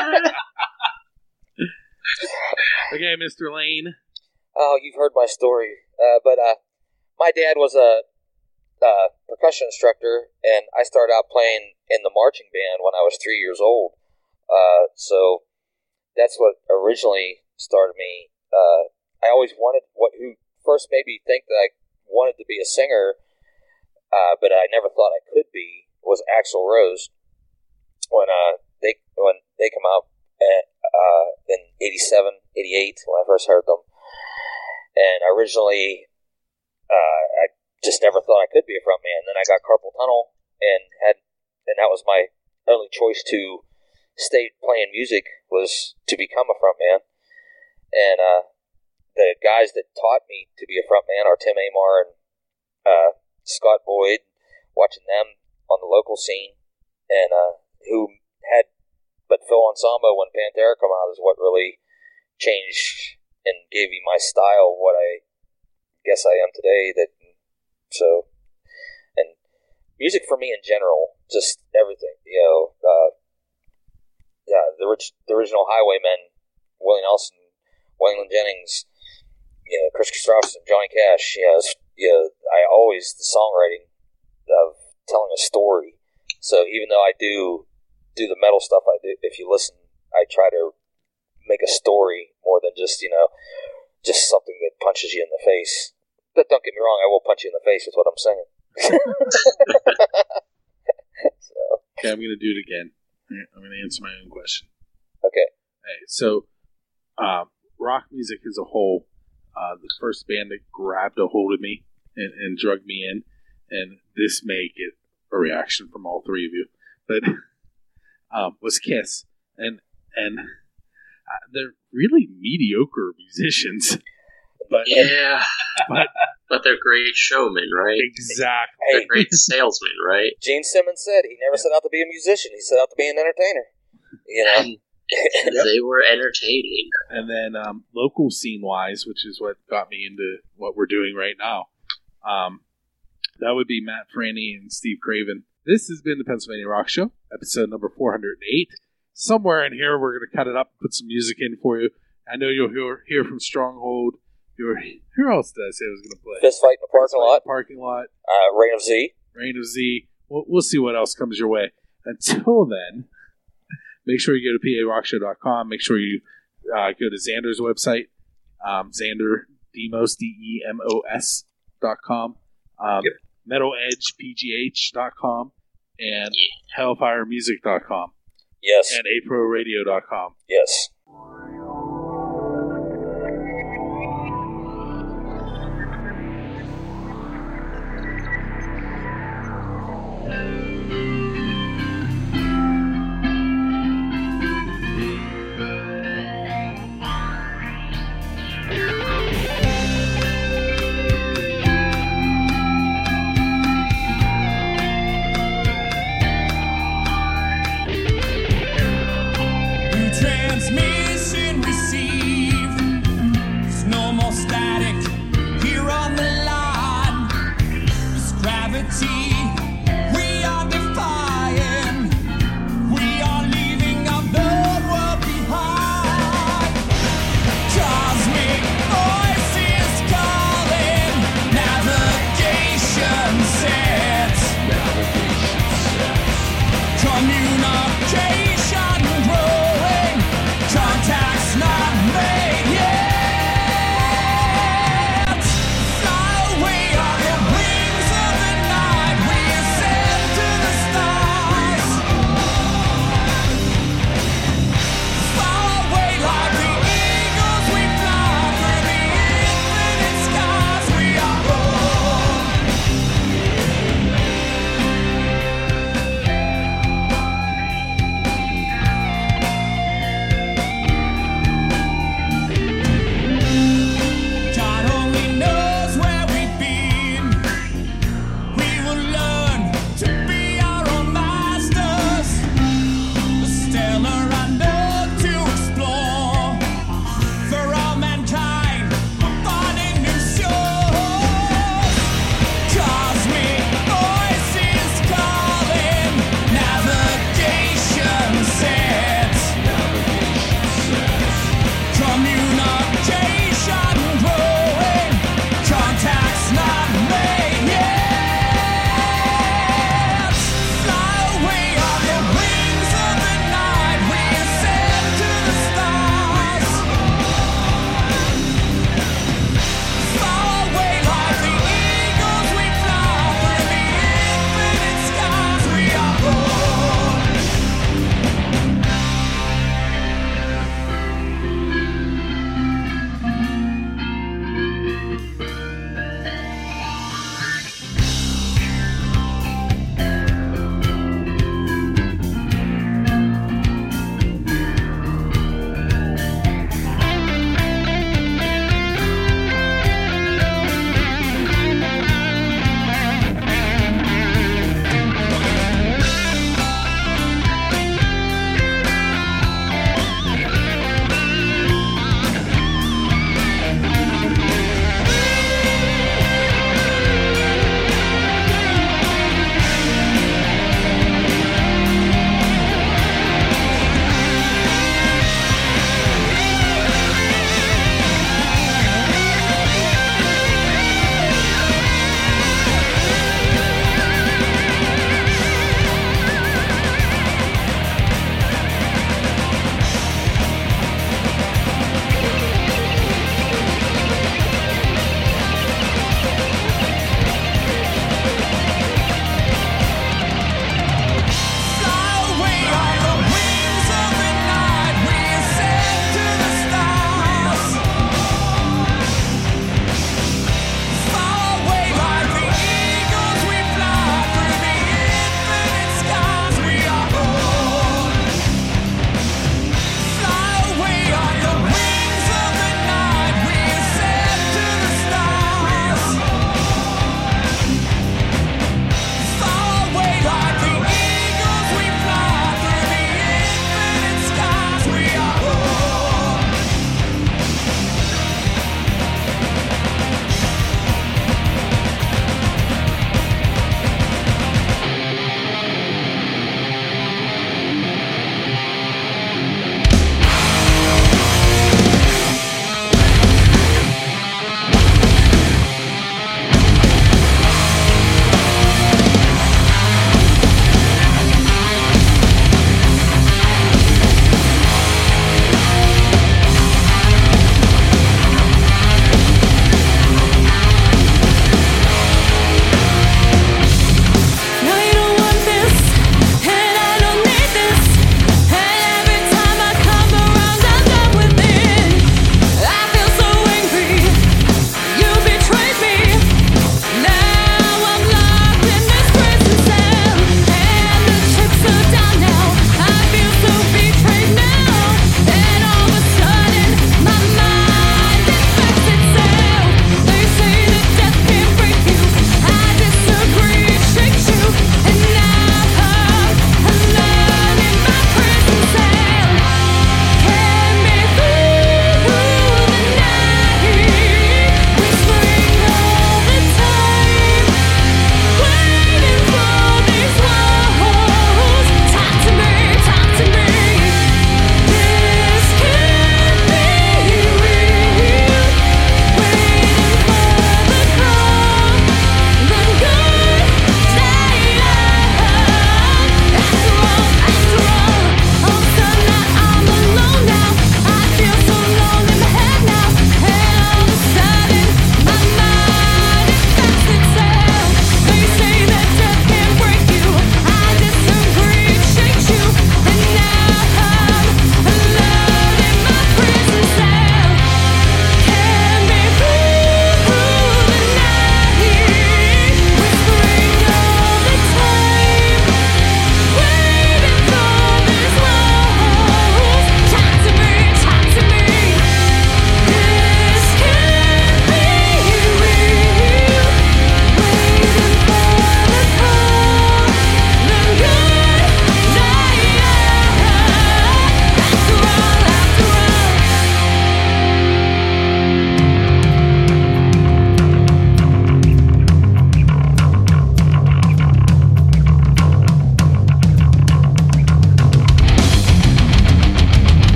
S10: Okay, Mister Lane.
S11: Oh, you've heard my story, uh, but uh, my dad was a uh, percussion instructor, and I started out playing in the marching band when I was three years old. Uh, so that's what originally started me. Uh, I always wanted what who first made me think that I wanted to be a singer, uh, but I never thought I could be, was Axl Rose. When uh they when they come out at, uh in eighty-seven, eighty-eight when I first heard them, and originally uh, I just never thought I could be a frontman. Then I got carpal tunnel and had and that was my only choice to stay playing music was to become a frontman. And uh, the guys that taught me to be a frontman are Tim Amar and uh, Scott Boyd, watching them on the local scene, and uh, who had, but Phil Anselmo when Pantera come out is what really changed and gave me my style, what I guess I am today. That so, and music for me in general, just everything. You know, uh, yeah, the rich, the original Highwaymen, Willie Nelson, Waylon Jennings, yeah, Chris Christopherson, Johnny Cash. Yeah, yeah. I always the songwriting of telling a story. So even though I do do the metal stuff, I do. If you listen, I try to make a story more than just, you know, just something that punches you in the face. But don't get me wrong, I will punch you in the face with what I'm saying. So.
S10: Okay, I'm going to do it again. I'm going to answer my own question.
S11: Okay.
S10: Hey, so uh, rock music as a whole, uh, the first band that grabbed a hold of me and, and drug me in, and this may get a reaction from all three of you, but um, was Kiss. And and uh, they're really mediocre musicians. But,
S13: yeah,
S10: but,
S13: but they're great showmen, right?
S10: Exactly.
S11: Hey,
S13: they're great salesmen, right?
S11: Gene Simmons said he never set out to be a musician. He set out to be an entertainer. You know?
S13: And
S10: Yep.
S13: they were entertaining.
S10: And then um, local scene-wise, which is what got me into what we're doing right now, um, that would be Matt Franny and Steve Craven. This has been the Pennsylvania Rock Show, episode number four hundred eight. Somewhere in here, we're going to cut it up and put some music in for you. I know you'll hear, hear from Stronghold. You'll, who else did I say I was going to play?
S11: Fist Fight in the Parking
S10: Fist Fight in
S11: Lot.
S10: the Parking Lot.
S11: Uh, Reign of Z.
S10: Reign of Z. We'll, we'll see what else comes your way. Until then, make sure you go to P A rock show dot com. Make sure you uh, go to Xander's website, um, Xander Demos, D E M O S dot com, um,
S12: Yep.
S10: metal edge p g h dot com, and hellfire music dot com.
S11: Yes.
S10: And a pro radio dot com.
S11: Yes.